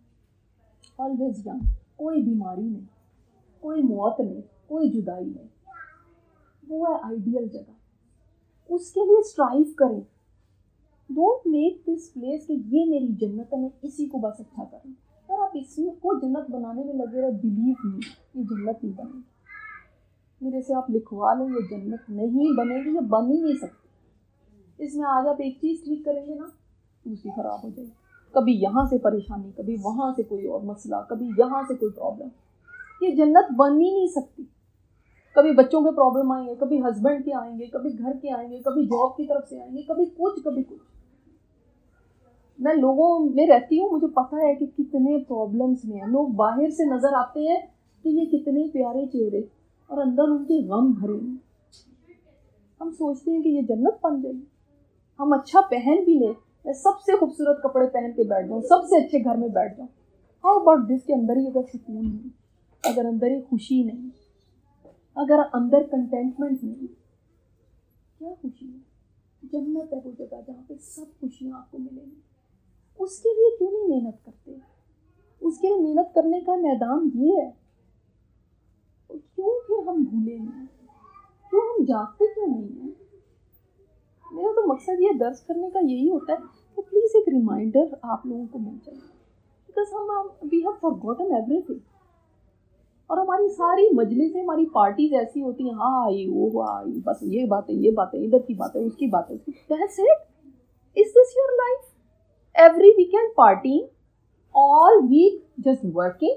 ऑलवेज यंग, कोई बीमारी नहीं, कोई मौत नहीं, कोई जुदाई नहीं। वो है आइडियल जगह, उसके लिए स्ट्राइव करें। डोंट मेक दिस प्लेस कि ये मेरी जन्नत है, मैं इसी को बस अच्छा करूँ। अगर आप इसको जन्नत बनाने में लगे रहे, बिलीव नहीं ये जन्नत नहीं बनेगी। मेरे से आप लिखवा लें ये जन्नत नहीं बनेगी, ये बन ही नहीं सकती। इसमें आज आप एक चीज़ ठीक करेंगे ना दूसरी खराब हो जाएगी, कभी यहाँ से परेशानी, कभी वहाँ से कोई और मसला, कभी यहाँ से कोई प्रॉब्लम, ये जन्नत बन ही नहीं सकती। कभी बच्चों के प्रॉब्लम आएंगे, कभी हस्बैंड के आएंगे, कभी घर के आएंगे, कभी जॉब की तरफ से आएंगे, कभी कुछ कभी कुछ। मैं लोगों में रहती हूँ, मुझे पता है कि कितने प्रॉब्लम्स में हैं लोग। बाहर से नज़र आते हैं कि ये कितने प्यारे चेहरे और अंदर उनके गम भरे हैं। हम सोचते हैं कि ये जन्नत बन जाएगी, हम अच्छा पहन भी लें, मैं सबसे खूबसूरत कपड़े पहन के बैठ जाऊँ, सबसे अच्छे घर में बैठ जाऊँ, हाउ अबाउट दिस के अंदर ही अगर सुकून नहीं, अगर अंदर ही खुशी नहीं, अगर अंदर कंटेंटमेंट नहीं, क्या खुशी है? जन्नत है वो जगह जहाँ पे सब खुशियाँ आपको मिलेंगी। उसके लिए क्यों नहीं मेहनत करते? उसके लिए मेहनत करने का मैदान ये है, क्यों फिर हम भूले नहीं, क्यों हम जागते क्यों नहीं हैं? मेरा तो मकसद ये दर्ज करने का यही होता है कि प्लीज़ एक रिमाइंडर आप लोगों को मिल जाए, बिकॉज हम वी हैव फॉरगॉटन एवरीथिंग। और हमारी सारी मजलिसें, हमारी पार्टीज ऐसी होती हैं, हाँ ये वो आई, बस ये बातें ये बातें इधर की बातें उसकी बातें उसकी, that's it. Is this your life? Every weekend party, all week just working,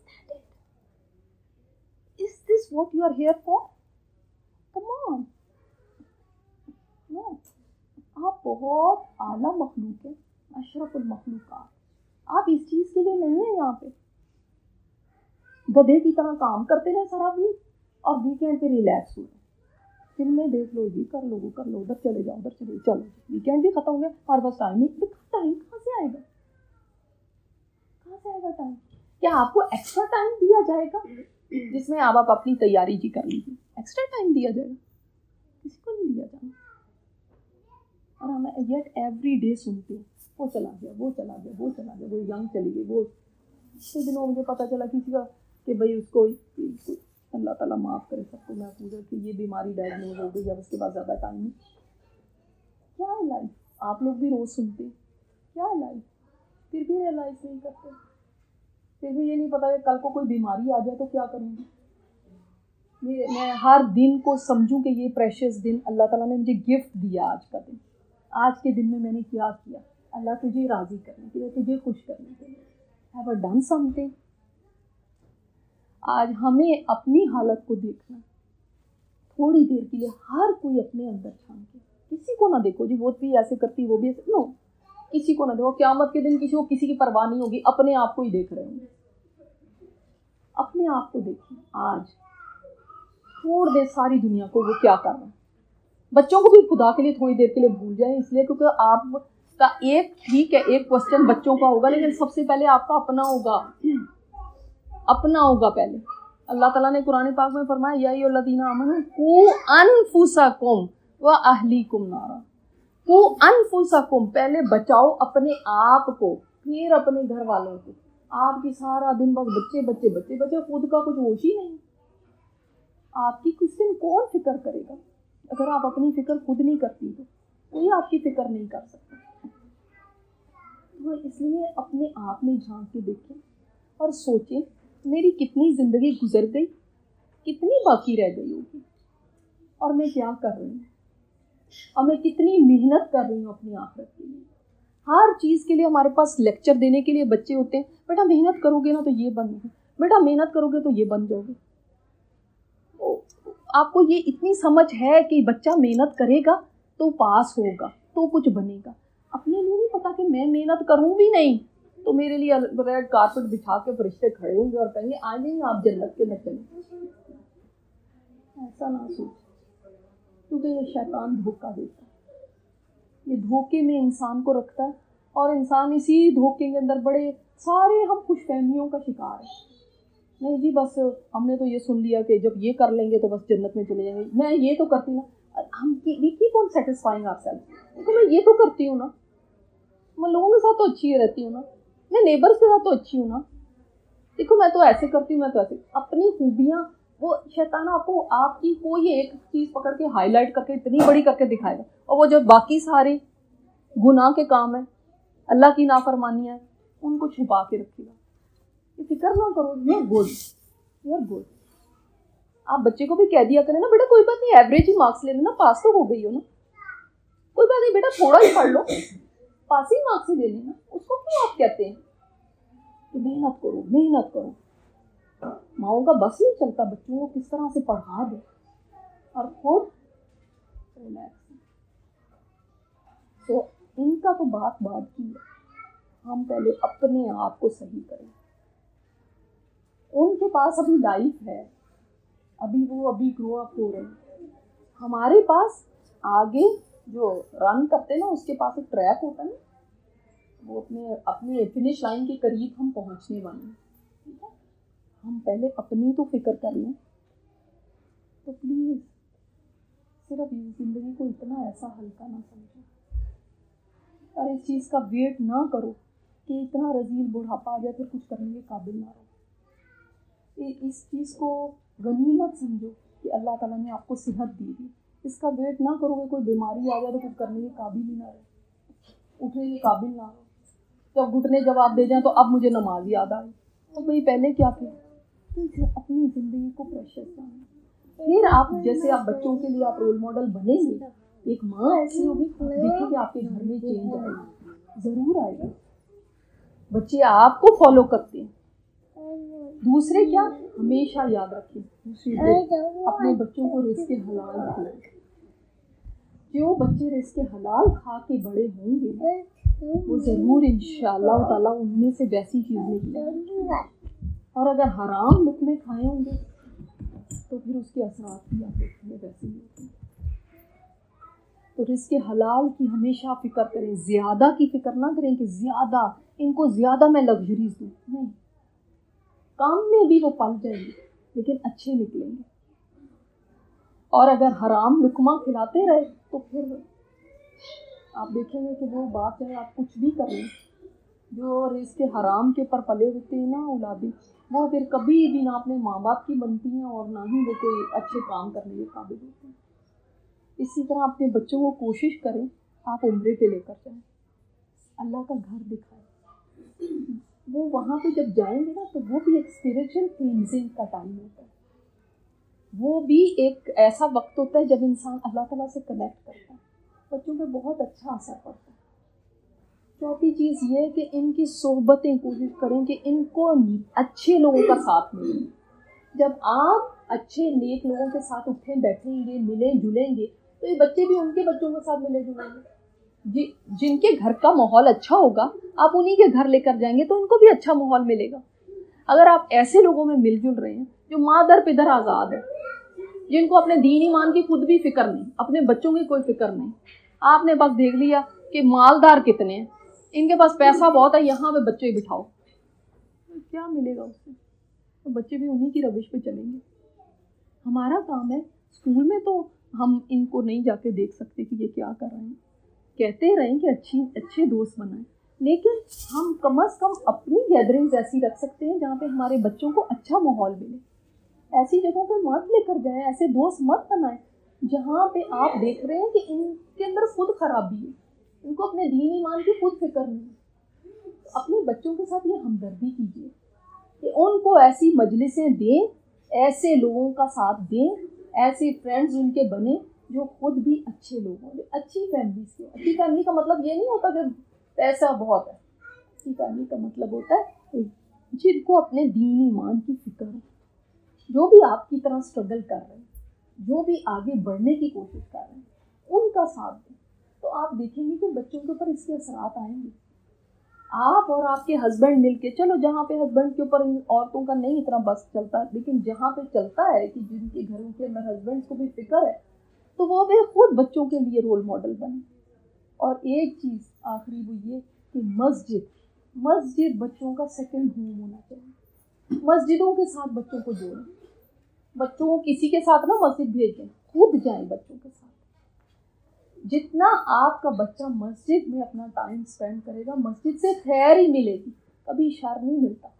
is this what you are here for? Come on, no, आप बहुत आला मखलूक है, अशरफुल मखलूकात। आप इस चीज़ के लिए नहीं है यहाँ पे गधे की तरह काम करते रहे सारा वीक और वीकेंड पे रिलैक्स हुए, फिल्में देख लो जी, कर लो वो कर लो, उधर चले जाओ उधर चले, चलो वीकेंड भी खत्म हो गया और बस टाइम ही, टाइम कहाँ से आएगा, कहाँ से आएगा टाइम? क्या आपको एक्स्ट्रा टाइम दिया जाएगा जिसमें आप, आप अपनी तैयारी जी कर लीजिए? एक्स्ट्रा टाइम दिया जाएगा? किसी को नहीं दिया जाना। और हमें येट एवरी डे सुनते हो वो चला गया वो चला गया वो चला गया, वो यंग चली गई, वो पिछले दिनों मुझे पता चला किसी का कि भाई उसको अल्लाह ताला माफ़ करे सबको महफूज है कि ये बीमारी डायग्नोज हो गई, अब उसके बाद ज़्यादा टाइम नहीं। क्या है लाइफ? आप लोग भी रोज़ सुनते हैं क्या है लाइफ, फिर भी रियलाइज़ नहीं करते, फिर भी ये नहीं पता कि कल को कोई बीमारी आ जाए तो क्या करूँगी। मैं मैं हर दिन को समझूं कि ये प्रेशियस दिन अल्लाह ताला ने मुझे गिफ्ट दिया। आज का दिन, आज के दिन में मैंने क्या किया? अल्लाह तुझे राज़ी करने के लिए, तुझे खुश करने के लिए। Have I done something? आज हमें अपनी हालत को देखना, थोड़ी देर के लिए हर कोई अपने अंदर झांक के, किसी को ना देखो जी वो भी ऐसे करती वो भी ऐसे, नो, किसी को ना देखो। क़यामत के दिन किसी को किसी की परवाह नहीं होगी, अपने आप को ही देख रहे होंगे। अपने आप को देखिए, आज छोड़ दे सारी दुनिया को, वो क्या कर रहा है। बच्चों को भी खुदा के लिए थोड़ी देर के लिए भूल जाए, इसलिए क्योंकि आपका एक ठीक है एक क्वेश्चन बच्चों का होगा, लेकिन सबसे पहले आपका अपना होगा, अपना होगा पहले। अल्लाह ताला ने कुरान पाक में फरमाया या अय्युहल्लज़ीना आमनू कू अनफुसकुम व अहलीकुम नारा। कू अनफुसकुम, पहले बचाओ अपने आप को, फिर अपने घर वालों को। आपकी सारा दिन बस बच्चे बच्चे बच्चे बच्चे, खुद का कुछ होश ही नहीं। आपकी किस दिन कौन फिक्र करेगा? अगर आप अपनी फिक्र खुद नहीं करती तो कोई आपकी फिक्र नहीं कर सकता। तो इसलिए अपने आप में झांक के देखें और सोचें मेरी कितनी ज़िंदगी गुजर गई, कितनी बाकी रह गई होगी, और मैं क्या कर रही हूँ, और मैं कितनी मेहनत कर रही हूँ अपनी आखिरत के लिए। हर चीज़ के लिए हमारे पास लेक्चर देने के लिए बच्चे होते हैं, बेटा मेहनत करोगे ना तो ये बन जाओगे, बेटा मेहनत करोगे तो ये बन जाओगे। आपको ये इतनी समझ है कि बच्चा मेहनत करेगा तो पास होगा तो कुछ बनेगा। अपने लिए नहीं पता कि मैं मेहनत करूँ भी नहीं तो मेरे लिए रेड कारपेट बिछा के फरिश्ते खड़े होंगे और कहेंगे आ जाइए आप जन्नत के में चले। ऐसा ना सोच, क्योंकि ये शैतान धोखा देता है, ये धोखे में इंसान को रखता है और इंसान इसी धोखे के अंदर बड़े सारे हम खुशफहमियों का शिकार है। नहीं जी बस हमने तो ये सुन लिया कि जब ये कर लेंगे तो बस जन्नत में चले जाएंगे, मैं ये तो करती ना, हम we keep on satisfying ourselves, तो मैं ये तो करती हूँ ना, मैं लोगों के साथ तो अच्छी रहती हूँ ना, मैं नेबर्स के साथ तो अच्छी हूँ ना, देखो मैं तो ऐसे करती हूँ, मैं तो ऐसे। अपनी खूबियाँ वो शैतान आपको आपकी कोई एक चीज़ पकड़ के हाईलाइट करके इतनी बड़ी करके दिखाएगा, और वो जो बाकी सारे गुनाह के काम है, अल्लाह की नाफरमानियाँ है, उनको छुपा के रखेगा। फिक्र ना करो, यूर गुड, यूर गुड। आप बच्चे को भी कह दिया करें ना बेटा कोई बात नहीं, एवरेज ही मार्क्स ले लेना, पास तो हो गई हो ना, कोई बात नहीं बेटा थोड़ा ही पढ़ लो, पास ही मार्क्स ही ले लेना। उसको क्यों आप कहते हैं कि मेहनत करो मेहनत करो? माओ का बस नहीं चलता बच्चों को किस तरह से पढ़ा दे और खुद रिलैक्स। तो इनका तो बात बात की है, हम पहले अपने आप को सही करें। उनके पास अभी लाइफ है, अभी वो अभी ग्रो अप हो रहे हैं। हमारे पास आगे जो रन करते हैं ना उसके पास एक ट्रैक होता है ना, वो अपने अपने फिनिश लाइन के करीब हम पहुंचने वाले हैं। ठीक है, हम पहले अपनी तो फिक्र कर लें। तो प्लीज़ सिर्फ जिंदगी को इतना ऐसा हल्का ना समझो और इस चीज़ का वेट ना करो कि इतना रजील बुढ़ापा आ जाए फिर कुछ करने के काबिल ना रहो। इस चीज़ को गनीमत समझो कि अल्लाह ताला ने आपको सेहत दी थी। इसका वेट ना करोगे कोई बीमारी आ जाए तो कुछ करने के काबिल ही ना रहे, उठने के काबिल ना रहो। जब घुटने जवाब दे जाएं तो अब मुझे नमाज याद आई, तो भाई पहले क्या किया? तो अपनी ज़िंदगी को प्रेशर करना। फिर आप जैसे आप बच्चों के लिए आप रोल मॉडल बनेंगे, एक माँ ऐसी होगी देखिए कि आपके घर में चेंज आएगा, ज़रूर आएगा। बच्चे आपको फॉलो करते हैं। दूसरे क्या हमेशा याद रखें, दूसरी अपने बच्चों को रिज़्क़ हलाल खिलाएं। जो बच्चे रिज़्क़ हलाल खा के बड़े होंगे वो ज़रूर इंशाअल्लाह ताला उनमें से वैसी चीज़ निकलेगी। और अगर हराम लुक़मे खाए होंगे तो फिर उसके असरात भी आप देखेंगे वैसे ही होते हैं। तो रिज़्क़ हलाल की हमेशा फ़िक्र करें, ज़्यादा की फ़िक्र ना करें कि ज़्यादा इनको ज़्यादा मैं लग्जरीज दूँ, नहीं, काम में भी वो पल जाएंगे लेकिन अच्छे निकलेंगे। और अगर हराम लुक़मा खिलाते रहे तो फिर आप देखेंगे कि वो बात चाहे आप कुछ भी कर लें, जो रिज़्क़ हराम के ऊपर पले होते हैं ना औलादी, वो फिर कभी भी ना अपने माँ बाप की बनती हैं और ना ही वो कोई अच्छे काम करने के काबिल होते हैं। इसी तरह अपने बच्चों को कोशिश करें आप उम्रे पे लेकर जाएं, अल्लाह का घर दिखाएं। वो वहाँ पे जब जाएंगे ना तो वो भी एक स्पिरिचुअल क्लींजिंग का टाइम होता है, वो भी एक ऐसा वक्त होता है जब इंसान अल्लाह ताला से कनेक्ट करता है, बच्चों पे बहुत अच्छा असर पड़ता है। चौथी चीज़ ये है कि इनकी सोहबतें कोशिश करें कि इनको अच्छे लोगों का साथ मिले। जब आप अच्छे नेक लोगों के साथ उठें बैठेंगे मिलें जुलेंगे तो ये बच्चे भी उनके बच्चों के साथ मिले जुलेंगे। जि, जिनके घर का माहौल अच्छा होगा आप उन्हीं के घर लेकर जाएंगे तो उनको भी अच्छा माहौल मिलेगा। अगर आप ऐसे लोगों में मिलजुल रहे हैं जो माँ दर पिदर आज़ाद है, जिनको अपने दीन ईमान की खुद भी फिक्र नहीं, अपने बच्चों की कोई फिक्र नहीं, आपने बस देख लिया कि मालदार कितने हैं, इनके पास पैसा बहुत है, यहाँ पे बच्चे बिठाओ, तो क्या मिलेगा उससे? तो बच्चे भी उन्हीं की रविश पे चलेंगे। हमारा काम है स्कूल में तो हम इनको नहीं जाके देख सकते कि ये क्या कर रहे हैं, कहते रहें कि अच्छी अच्छे दोस्त बनाएं, लेकिन हम कम अज़ कम अपनी गैदरिंग्स ऐसी रख सकते हैं जहाँ पे हमारे बच्चों को अच्छा माहौल मिले। ऐसी जगहों पे मत लेकर जाएं, ऐसे दोस्त मत बनाएं जहाँ पे आप देख रहे हैं कि इनके अंदर खुद खराबी है, इनको अपने दीन ईमान की खुद फिक्र नहीं है। अपने बच्चों के साथ ये हमदर्दी कीजिए कि उनको ऐसी मजलिसें दें, ऐसे लोगों का साथ दें, ऐसे फ्रेंड्स उनके बने जो खुद भी अच्छे लोग हों, अच्छी फैमिली से। अच्छी फैमिली का मतलब ये नहीं होता कि पैसा बहुत है, अच्छी फैमिली का मतलब होता है जिनको अपने दीन ईमान की फिक्र है, जो भी आपकी तरह स्ट्रगल कर रहे हैं, जो भी आगे बढ़ने की कोशिश कर रहे हैं, उनका साथ दें। तो आप देखेंगे कि बच्चों के ऊपर इसके असरात आएंगे। आप और आपके हस्बैंड मिलके, चलो जहाँ पे हस्बैंड के ऊपर औरतों का नहीं इतना बस चलता, लेकिन जहाँ पे चलता है कि जिनके घरों के अंदर हस्बैंड को भी फिक्र है, तो वो भी खुद बच्चों के लिए रोल मॉडल बने। और एक चीज़ आखिरी वो ये कि मस्जिद मस्जिद बच्चों का सेकंड होम होना चाहिए। मस्जिदों के साथ बच्चों को जोड़ें, बच्चों को किसी के साथ ना मस्जिद भेजें, खुद जाएं बच्चों के साथ। जितना आपका बच्चा मस्जिद में अपना टाइम स्पेंड करेगा, मस्जिद से खैर ही मिलेगी, कभी शर नहीं मिलता।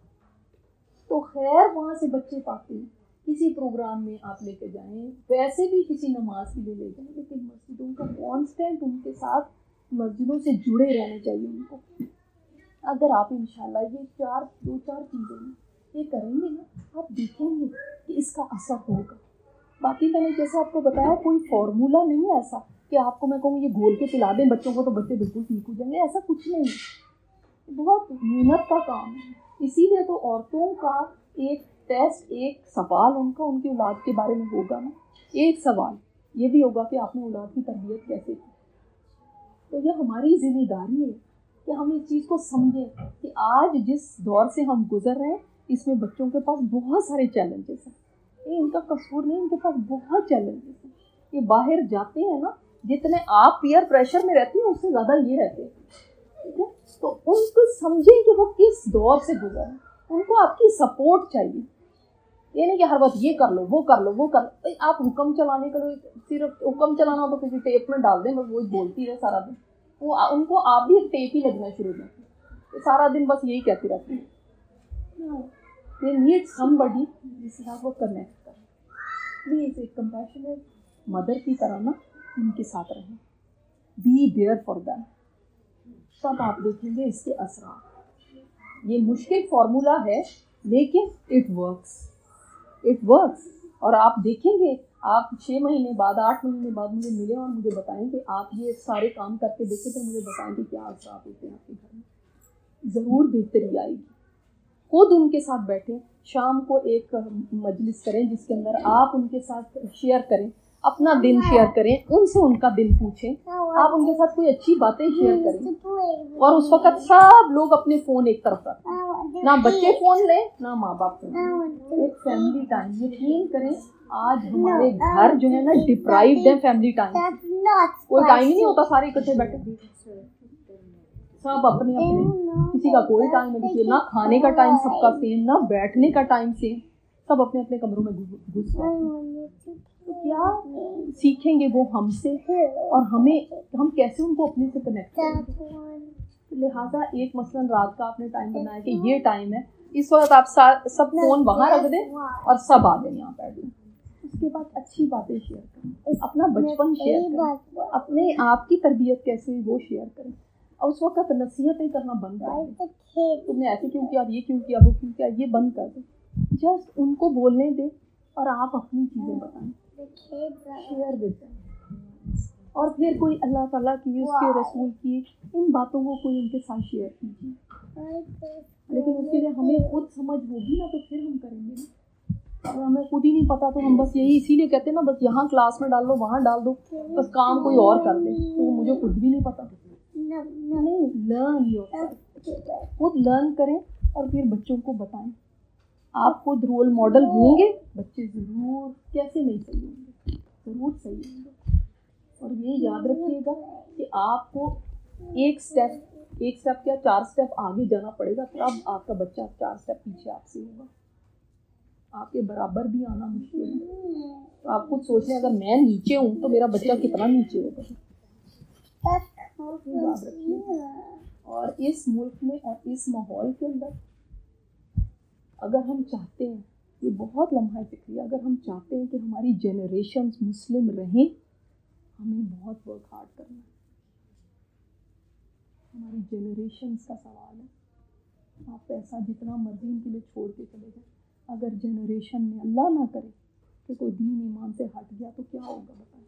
तो खैर वहाँ से बच्चे पाते हैं। किसी प्रोग्राम में आप लेके जाएं, वैसे भी किसी नमाज के लिए ले जाएं, लेकिन मस्जिदों का कांस्टेंट उनके साथ, मस्जिदों से जुड़े रहने चाहिए उनको। अगर आप इंशाल्लाह ये चार दो चार चीज़ें ये करेंगे ना, आप देखेंगे कि इसका असर होगा। बाकी मैंने जैसे आपको बताया कोई फॉर्मूला नहीं है ऐसा कि आपको मैं कहूँ ये घोल के पिला दें बच्चों को तो बच्चे बिल्कुल ठीक हो जाएंगे, ऐसा कुछ नहीं है। बहुत मेहनत का काम है। इसीलिए तो औरतों का एक टेस्ट, एक सवाल उनका उनकी औलाद के बारे में होगा ना, एक सवाल ये भी होगा कि आपने औलाद की तरबियत कैसे की। तो ये हमारी जिम्मेदारी है कि हम इस चीज़ को समझें कि आज जिस दौर से हम गुजर रहे हैं इसमें बच्चों के पास बहुत सारे चैलेंजेस हैं। ये इनका कसूर नहीं, इनके पास बहुत चैलेंजेस हैं। ये बाहर जाते हैं ना, जितने आप पीयर प्रेशर में रहती हैं उससे ज़्यादा ये रहते हैं, ठीक है। तो उनको समझें कि वो किस दौर से गुजर रहे हैं, उनको आपकी सपोर्ट चाहिए। ये नहीं कि हर वक्त ये कर लो वो कर लो वो कर लो। आप हुक्म चलाने के लिए सिर्फ हुक्म चलाना हो तो किसी टेप में डाल दें, बस वो बोलती है सारा दिन, वो उनको आप भी एक टेप ही लगना शुरू कर तो सारा दिन बस यही कहती रहती है। दे नीड समबडी जिससे आप वो कनेक्ट करें। प्लीज़ एक कंपैशनेट मदर की तरह ना उनके साथ रहें, बी देयर फॉर देम। तब आप देखेंगे इसके असरात। ये मुश्किल फार्मूला है लेकिन इट वर्क्स, इट वर्क्स। और आप देखेंगे, आप छः महीने बाद आठ महीने बाद मुझे मिले और मुझे बताएं कि आप ये सारे काम करके देखें, तो मुझे बताएं कि क्या असरात होते हैं आपके घर में। ज़रूर बेहतरी आएगी। खुद उनके साथ बैठें, शाम को एक मजलिस करें जिसके अंदर आप उनके साथ शेयर करें अपना दिन शेयर करें, उनसे उनका दिन पूछें, आप उनके साथ कोई अच्छी बातें शेयर करें। और उस वक्त सब लोग अपने फ़ोन एक तरफ रखें, ना बच्चे फ़ोन लें ना माँ बाप फ़ोन। एक फैमिली टाइम, यकीन करें आज हमारे घर जो है ना डिप्राइव्ड है फैमिली टाइम। कोई टाइम ही नहीं होता सारे इकट्ठे बैठे, सब अपने अपने, किसी का कोई टाइम है, किसी ना खाने का टाइम सबका सेम, ना बैठने का टाइम सेम, सब अपने अपने कमरों में घुस जाते। तो क्या सीखेंगे वो हमसे, और हमें हम कैसे उनको अपने से कनेक्ट करेंगे। लिहाजा एक मसलन रात का आपने टाइम बनाया कि ये टाइम है, इस वक्त आप सब फोन वहाँ रख दें और सब आ जाए यहाँ बैठ जाए। उसके बाद अच्छी बातें शेयर करें, अपना बचपन शेयर करें, अपने आप की तरबियत कैसे हुई वो शेयर करें। और उस वक्त नसीहतें करना बंद कर दें, तुमने ऐसे क्यों किया, ये क्यों किया, वो क्यों किया, ये बंद कर दें। जस्ट उनको बोलने दें और आप अपनी चीज़ें बताएं, शेयर विद देम। और फिर कोई अल्लाह ताला की, उसके रसूल की इन बातों को कोई उनके साथ शेयर कीजिए, लेकिन उसके लिए हमें खुद समझ होगी ना, तो फिर हम करेंगे ना। और हमें खुद ही नहीं पता तो हम बस यही इसीलिए कहते हैं ना, बस यहाँ क्लास में डाल दो, वहाँ डाल दो, बस काम कोई और कर दे, तो मुझे खुद भी नहीं पता। नहीं, लर्न योरसेल्फ, खुद लर्न करें और फिर बच्चों को बताएं। आप खुद रोल मॉडल होंगे, बच्चे ज़रूर कैसे नहीं सही होंगे, ज़रूर सही होंगे। और ये याद रखिएगा कि आपको एक स्टेप एक स्टेप क्या चार स्टेप आगे जाना पड़ेगा, तब आपका बच्चा चार स्टेप पीछे आपसे होगा। आपके बराबर भी आना मुश्किल है। तो आप खुद सोच लें, अगर मैं नीचे हूँ तो मेरा बच्चा कितना नीचे होगा। याद रखिए। और इस मुल्क में और इस माहौल के अंदर अगर हम चाहते हैं, ये बहुत लम्हा फिक्री, अगर हम चाहते हैं कि हमारी जनरेशन मुस्लिम रहें, हमें बहुत वर्क हार्ड करना है। हमारी जनरेशन का सवाल है। आप पैसा जितना मर्जी इनके लिए छोड़ के चले जाए, अगर जनरेशन में अल्लाह ना करे कि कोई दीन ईमान से हट गया तो क्या होगा बताएं।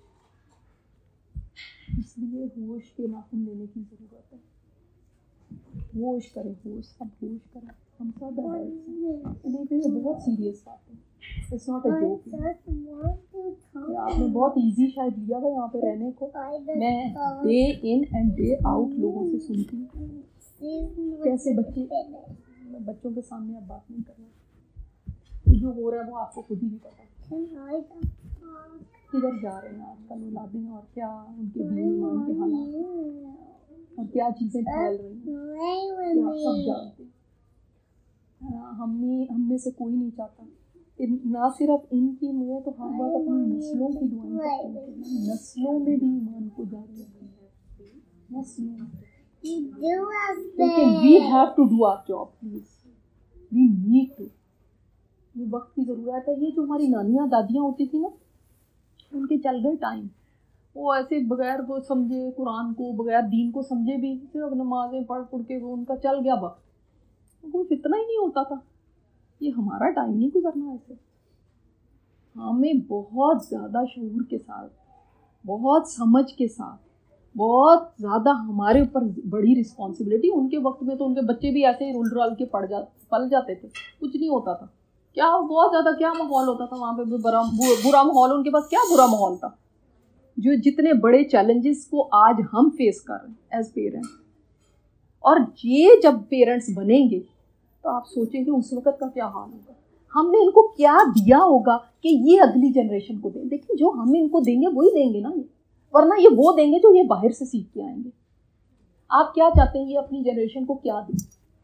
इसलिए होश के नाखून लेने की ज़रूरत है। होश करें, होश, सब होश करें, हम सब एडल्ट हैं। बहुत सीरियस बात है, इट्स नॉट अ जोक। आपने बहुत इजी शायद लिया हुआ यहाँ पे रहने को। मैं day in and day out लोगों से सुनती हूँ कैसे बच्चे, बच्चों के सामने अब बात नहीं करना, जो हो रहा है वो आपको खुद ही नहीं पता। किधर जा रहे हैं आजकल औलादें, और क्या उनके दीन ईमान के हालात और क्या चीज़ें फैल रही हैं, आप सब जानते हैं। हमने हम में से कोई नहीं चाहता, ना सिर्फ इनकी में तो हर बात अपनी नस्लों की दुआएं करते हैं, नस्लों में भी ईमान को जारी रखें, नस्लों में। लेकिन we have to do our job, please, we need to. ये वक्त की ज़रूरत है। ये जो हमारी नानियाँ दादियाँ होती थी ना, उनके चल गए टाइम, वो ऐसे बगैर वो समझे कुरान को, बगैर दीन को समझे भी, सिर्फ नमाजें पढ़ पढ़ के वो उनका चल गया वक्त, कुछ इतना ही नहीं होता था। ये हमारा टाइम नहीं गुजरना ऐसे। हमें बहुत ज़्यादा शऊर के साथ, बहुत समझ के साथ, बहुत ज़्यादा हमारे ऊपर बड़ी रिस्पॉन्सिबिलिटी। उनके वक्त में तो उनके बच्चे भी ऐसे ही रुल रुल के पड़ जा पल जाते थे, कुछ नहीं होता था। क्या बहुत ज़्यादा क्या माहौल होता था वहाँ पे, बुरा बुरा माहौल, उनके पास क्या बुरा माहौल था। जो जितने बड़े चैलेंजेस को आज हम फेस कर रहे हैं एज पेरेंट्स, और ये जब पेरेंट्स बनेंगे तो आप सोचेंगे उस वक्त का क्या हाल होगा। हमने इनको क्या दिया होगा कि ये अगली जनरेशन को दें। देखिए, जो हम इनको देंगे वही देंगे ना, वरना ये वो देंगे जो ये बाहर से सीख के आएंगे। आप क्या चाहते हैं ये अपनी जनरेशन को क्या दें?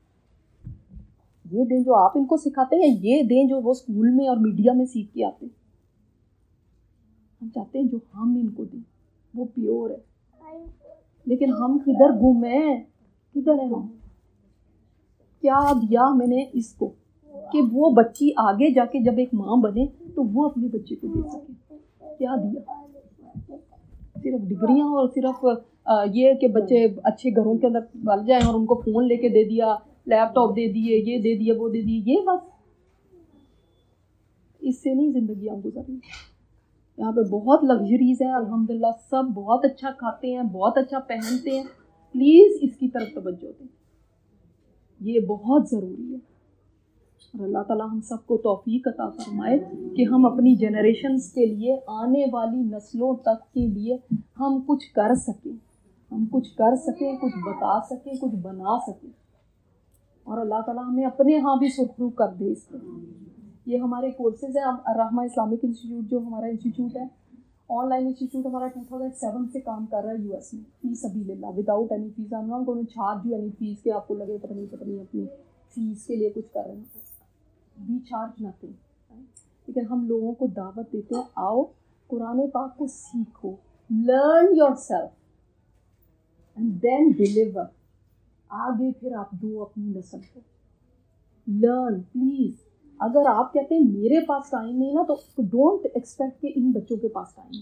ये दें जो आप इनको सिखाते हैं, ये दें जो वो स्कूल में और मीडिया में सीख के आते हैं? हम चाहते हैं जो हम इनको दें वो प्योर है। लेकिन हम किधर गुम हैं, किधर है हम? क्या दिया मैंने इसको कि वो बच्ची आगे जाके जब एक माँ बने तो वो अपने बच्चे को दे सके? क्या दिया? सिर्फ डिग्रियां और सिर्फ ये कि बच्चे अच्छे घरों के अंदर पल जाएं और उनको फ़ोन लेके दे दिया, लैपटॉप दे दिए, ये दे दिए, वो दे दिए, ये बस। इससे नहीं ज़िंदगी हम गुजरनी। यहाँ पे बहुत लग्जरीज़ हैं अल्हम्दुलिल्लाह, सब बहुत अच्छा खाते हैं, बहुत अच्छा पहनते हैं। प्लीज़ इसकी तरफ तवज्जो दें, ये बहुत ज़रूरी है। और अल्लाह ताला हम सबको तौफीक अता फरमाए कि हम अपनी जनरेशन्स के लिए, आने वाली नस्लों तक के लिए हम कुछ कर सकें, हम कुछ कर सकें, कुछ बता सकें, कुछ बना सकें। और अल्लाह ताला हमें अपने यहाँ भी सुरखरू कर दे इसके। ये हमारे कोर्सेज हैं। अर्रहमा इस्लामिक इंस्टीट्यूट जो हमारा इंस्टीट्यूट है, ऑनलाइन इंस्टीट्यूट हमारा टू थाउजेंड सेवन से काम कर रहा है यूएस में, फीस सबीलिल्लाह, without any fees. I am not going to charge you any fees के आपको लगे पता नहीं पता नहीं अपनी फीस के लिए कुछ कर रहे हैं। We charge nothing. लेकिन हम लोगों को दावत देते हैं, आओ कुरान पाक को सीखो, learn yourself and then deliver. आगे फिर आप दो अपनी नस्ल को। Learn please. अगर आप कहते हैं मेरे पास टाइम नहीं ना, तो डोंट एक्सपेक्ट कि इन बच्चों के पास टाइम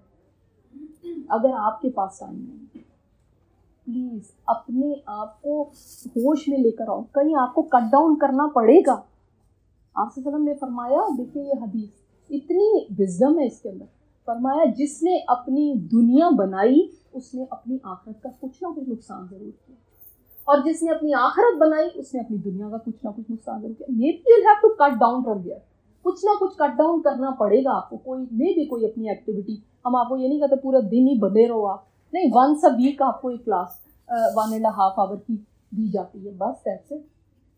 होगा। अगर आपके पास टाइम नहीं, प्लीज़ अपने आप को होश में लेकर आओ। कहीं आपको कट डाउन करना पड़ेगा। आप सल्लल्लाहु ने फरमाया, देखिए ये हदीस, इतनी विजडम है इसके अंदर। फरमाया जिसने अपनी दुनिया बनाई उसने अपनी आखिरत का कुछ ना कुछ नुकसान जरूर किया, और जिसने अपनी आखिरत बनाई उसने अपनी दुनिया का कुछ ना कुछ नुकसान जरूर किया। Maybe you have to cut down from there. कुछ ना कुछ कट डाउन करना पड़ेगा आपको। कोई मे भी कोई अपनी एक्टिविटी, हम आपको ये नहीं कहते पूरा दिन ही बंधे रहो आप, नहीं, वंस अ वीक आपको एक class one and half hour की दी जाती है, बस दैट्स इट।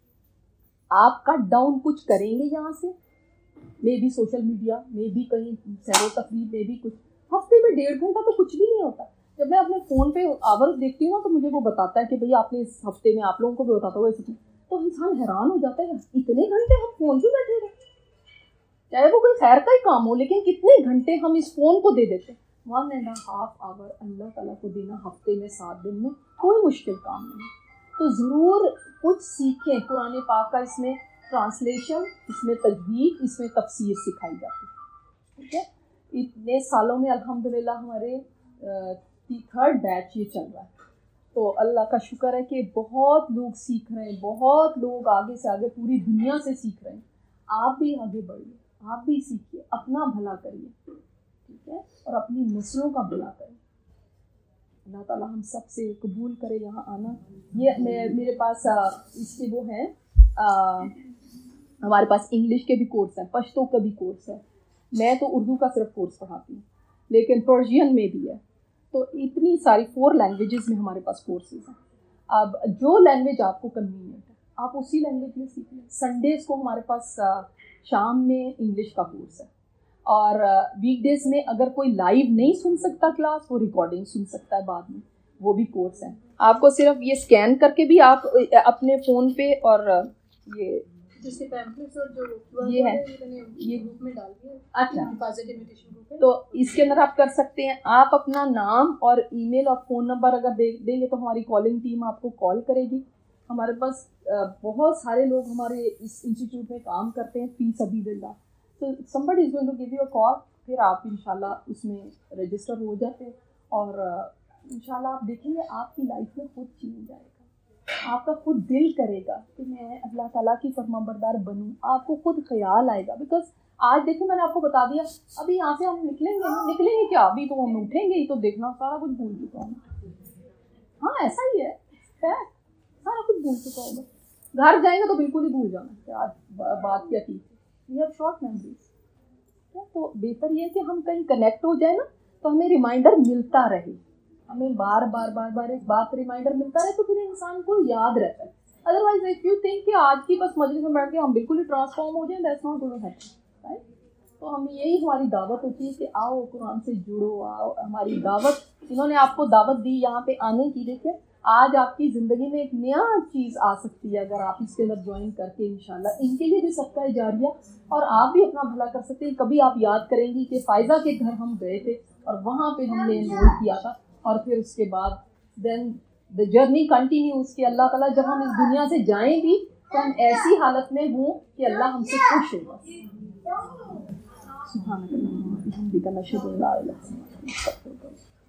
आप कट डाउन कुछ करेंगे यहाँ से, maybe social media, maybe कहीं सैरो तफरीह, मे बी कुछ। हफ्ते में डेढ़ घंटा तो कुछ भी नहीं होता। जब मैं अपने फ़ोन पे आवर देखती हूँ ना, तो मुझे वो बताता है कि भैया आपने इस हफ्ते में, आप लोगों को भी बताता हुआ इसमें, तो इंसान हैरान हो जाता है, इतने घंटे हम फ़ोन पे बैठे रहे, चाहे वो कोई खैर का ही काम हो, लेकिन कितने घंटे हम इस फ़ोन को दे देते हैं। One and half hour Allah ताला को देना हफ्ते में सात दिन में कोई मुश्किल काम नहीं। तो ज़रूर कुछ सीखें। कुरान पाक का इसमें ट्रांसलेशन, इसमें तजवीद, इसमें तफसीर सिखाई जाती है। ठीक है, इतने सालों में अल्हम्दुलिल्लाह हमारे थर्ड बैच ये चल रहा है। तो अल्लाह का शुक्र है कि बहुत लोग सीख रहे हैं, बहुत लोग आगे से आगे पूरी दुनिया से सीख रहे हैं। आप भी आगे बढ़िए, आप भी सीखिए, अपना भला करिए, ठीक है, और अपनी नस्लों का भला करें। अल्लाह ताला हम सब से कबूल करे यहाँ आना। ये मैं मेरे पास आ, इसके वो हैं, हमारे पास इंग्लिश के भी कोर्स हैं, पश्तो का भी कोर्स है। मैं तो उर्दू का सिर्फ कोर्स पढ़ाती हूँ, लेकिन पर्शियन में भी है। तो इतनी सारी फोर लैंग्वेजेस में हमारे पास कोर्सेज हैं। अब जो लैंग्वेज आपको कन्वीनियंट है आप उसी लैंग्वेज में सीख लें। संडेज़ को हमारे पास शाम में इंग्लिश का कोर्स है, और वीकडेज़ में अगर कोई लाइव नहीं सुन सकता क्लास, वो रिकॉर्डिंग सुन सकता है बाद में, वो भी कोर्स है। आपको सिर्फ ये स्कैन करके भी आप अपने फ़ोन पे, और ये जिसके पैम्फलेट्स और जो ये है ये ग्रुप में डाल दिया। अच्छा, हिफाजत इमिटेशन ग्रुप है, तो इसके अंदर आप कर सकते हैं। आप अपना नाम और ईमेल और फ़ोन नंबर अगर दे देंगे तो हमारी कॉलिंग टीम आपको कॉल करेगी। हमारे पास बहुत सारे लोग हमारे इस इंस्टीट्यूट में काम करते हैं फी सबीलिल्लाह। तो somebody is going to give you a call, फिर आप इंशाल्लाह उसमें रजिस्टर हो जाते हैं, और इंशाल्लाह आप देखेंगे आपकी लाइफ में खुद चेंज आएगा। आपका खुद दिल करेगा कि मैं अल्लाह ताला की फरमाबरदार बनूं। आपको खुद ख्याल आएगा। बिकॉज आज देखिए मैंने आपको बता दिया, अभी यहाँ से हम निकलेंगे ना, निकलेंगे क्या, अभी तो हम उठेंगे ही तो देखना सारा कुछ भूल चुका हूँ। हाँ ऐसा ही है, फैक्ट, सारा कुछ भूल चुका होगा। घर जाएंगे तो बिल्कुल ही भूल जाना कि आज बात क्या की। We have short memories. तो बेहतर ये है कि हम कहीं कनेक्ट हो जाए ना, तो हमें रिमाइंडर मिलता रहे, हमें बार बार बार बार एक बात रिमाइंडर मिलता रहे, तो फिर इंसान को याद रहता है। अदरवाइज इफ यू थिंक कि आज की बस मजलिस में बैठ के हम बिल्कुल ही ट्रांसफॉर्म हो जाएं, that's not going to happen, right. तो हमें यही हमारी दावत होती है कि आओ कुरान से जुड़ो, आओ। हमारी दावत, इन्होंने आपको दावत दी यहाँ पे आने की। देखिए आज आपकी ज़िंदगी में एक नया चीज़ आ सकती है अगर आप इसके अंदर ज्वाइन करके इंशाल्लाह। इनके लिए भी सबका जारिया, और आप भी अपना भला कर सकते हैं। कभी आप याद करेंगी कि फ़ायज़ा के घर हम गए थे और वहाँ पे हमने एनरोल किया था, और फिर उसके बाद देन द जर्नी कंटिन्यूज कि अल्लाह ताला जब हम इस दुनिया से जाएं भी तो हम ऐसी हालत में हों कि अल्लाह हमसे खुश होगा। सुभान अल्लाह।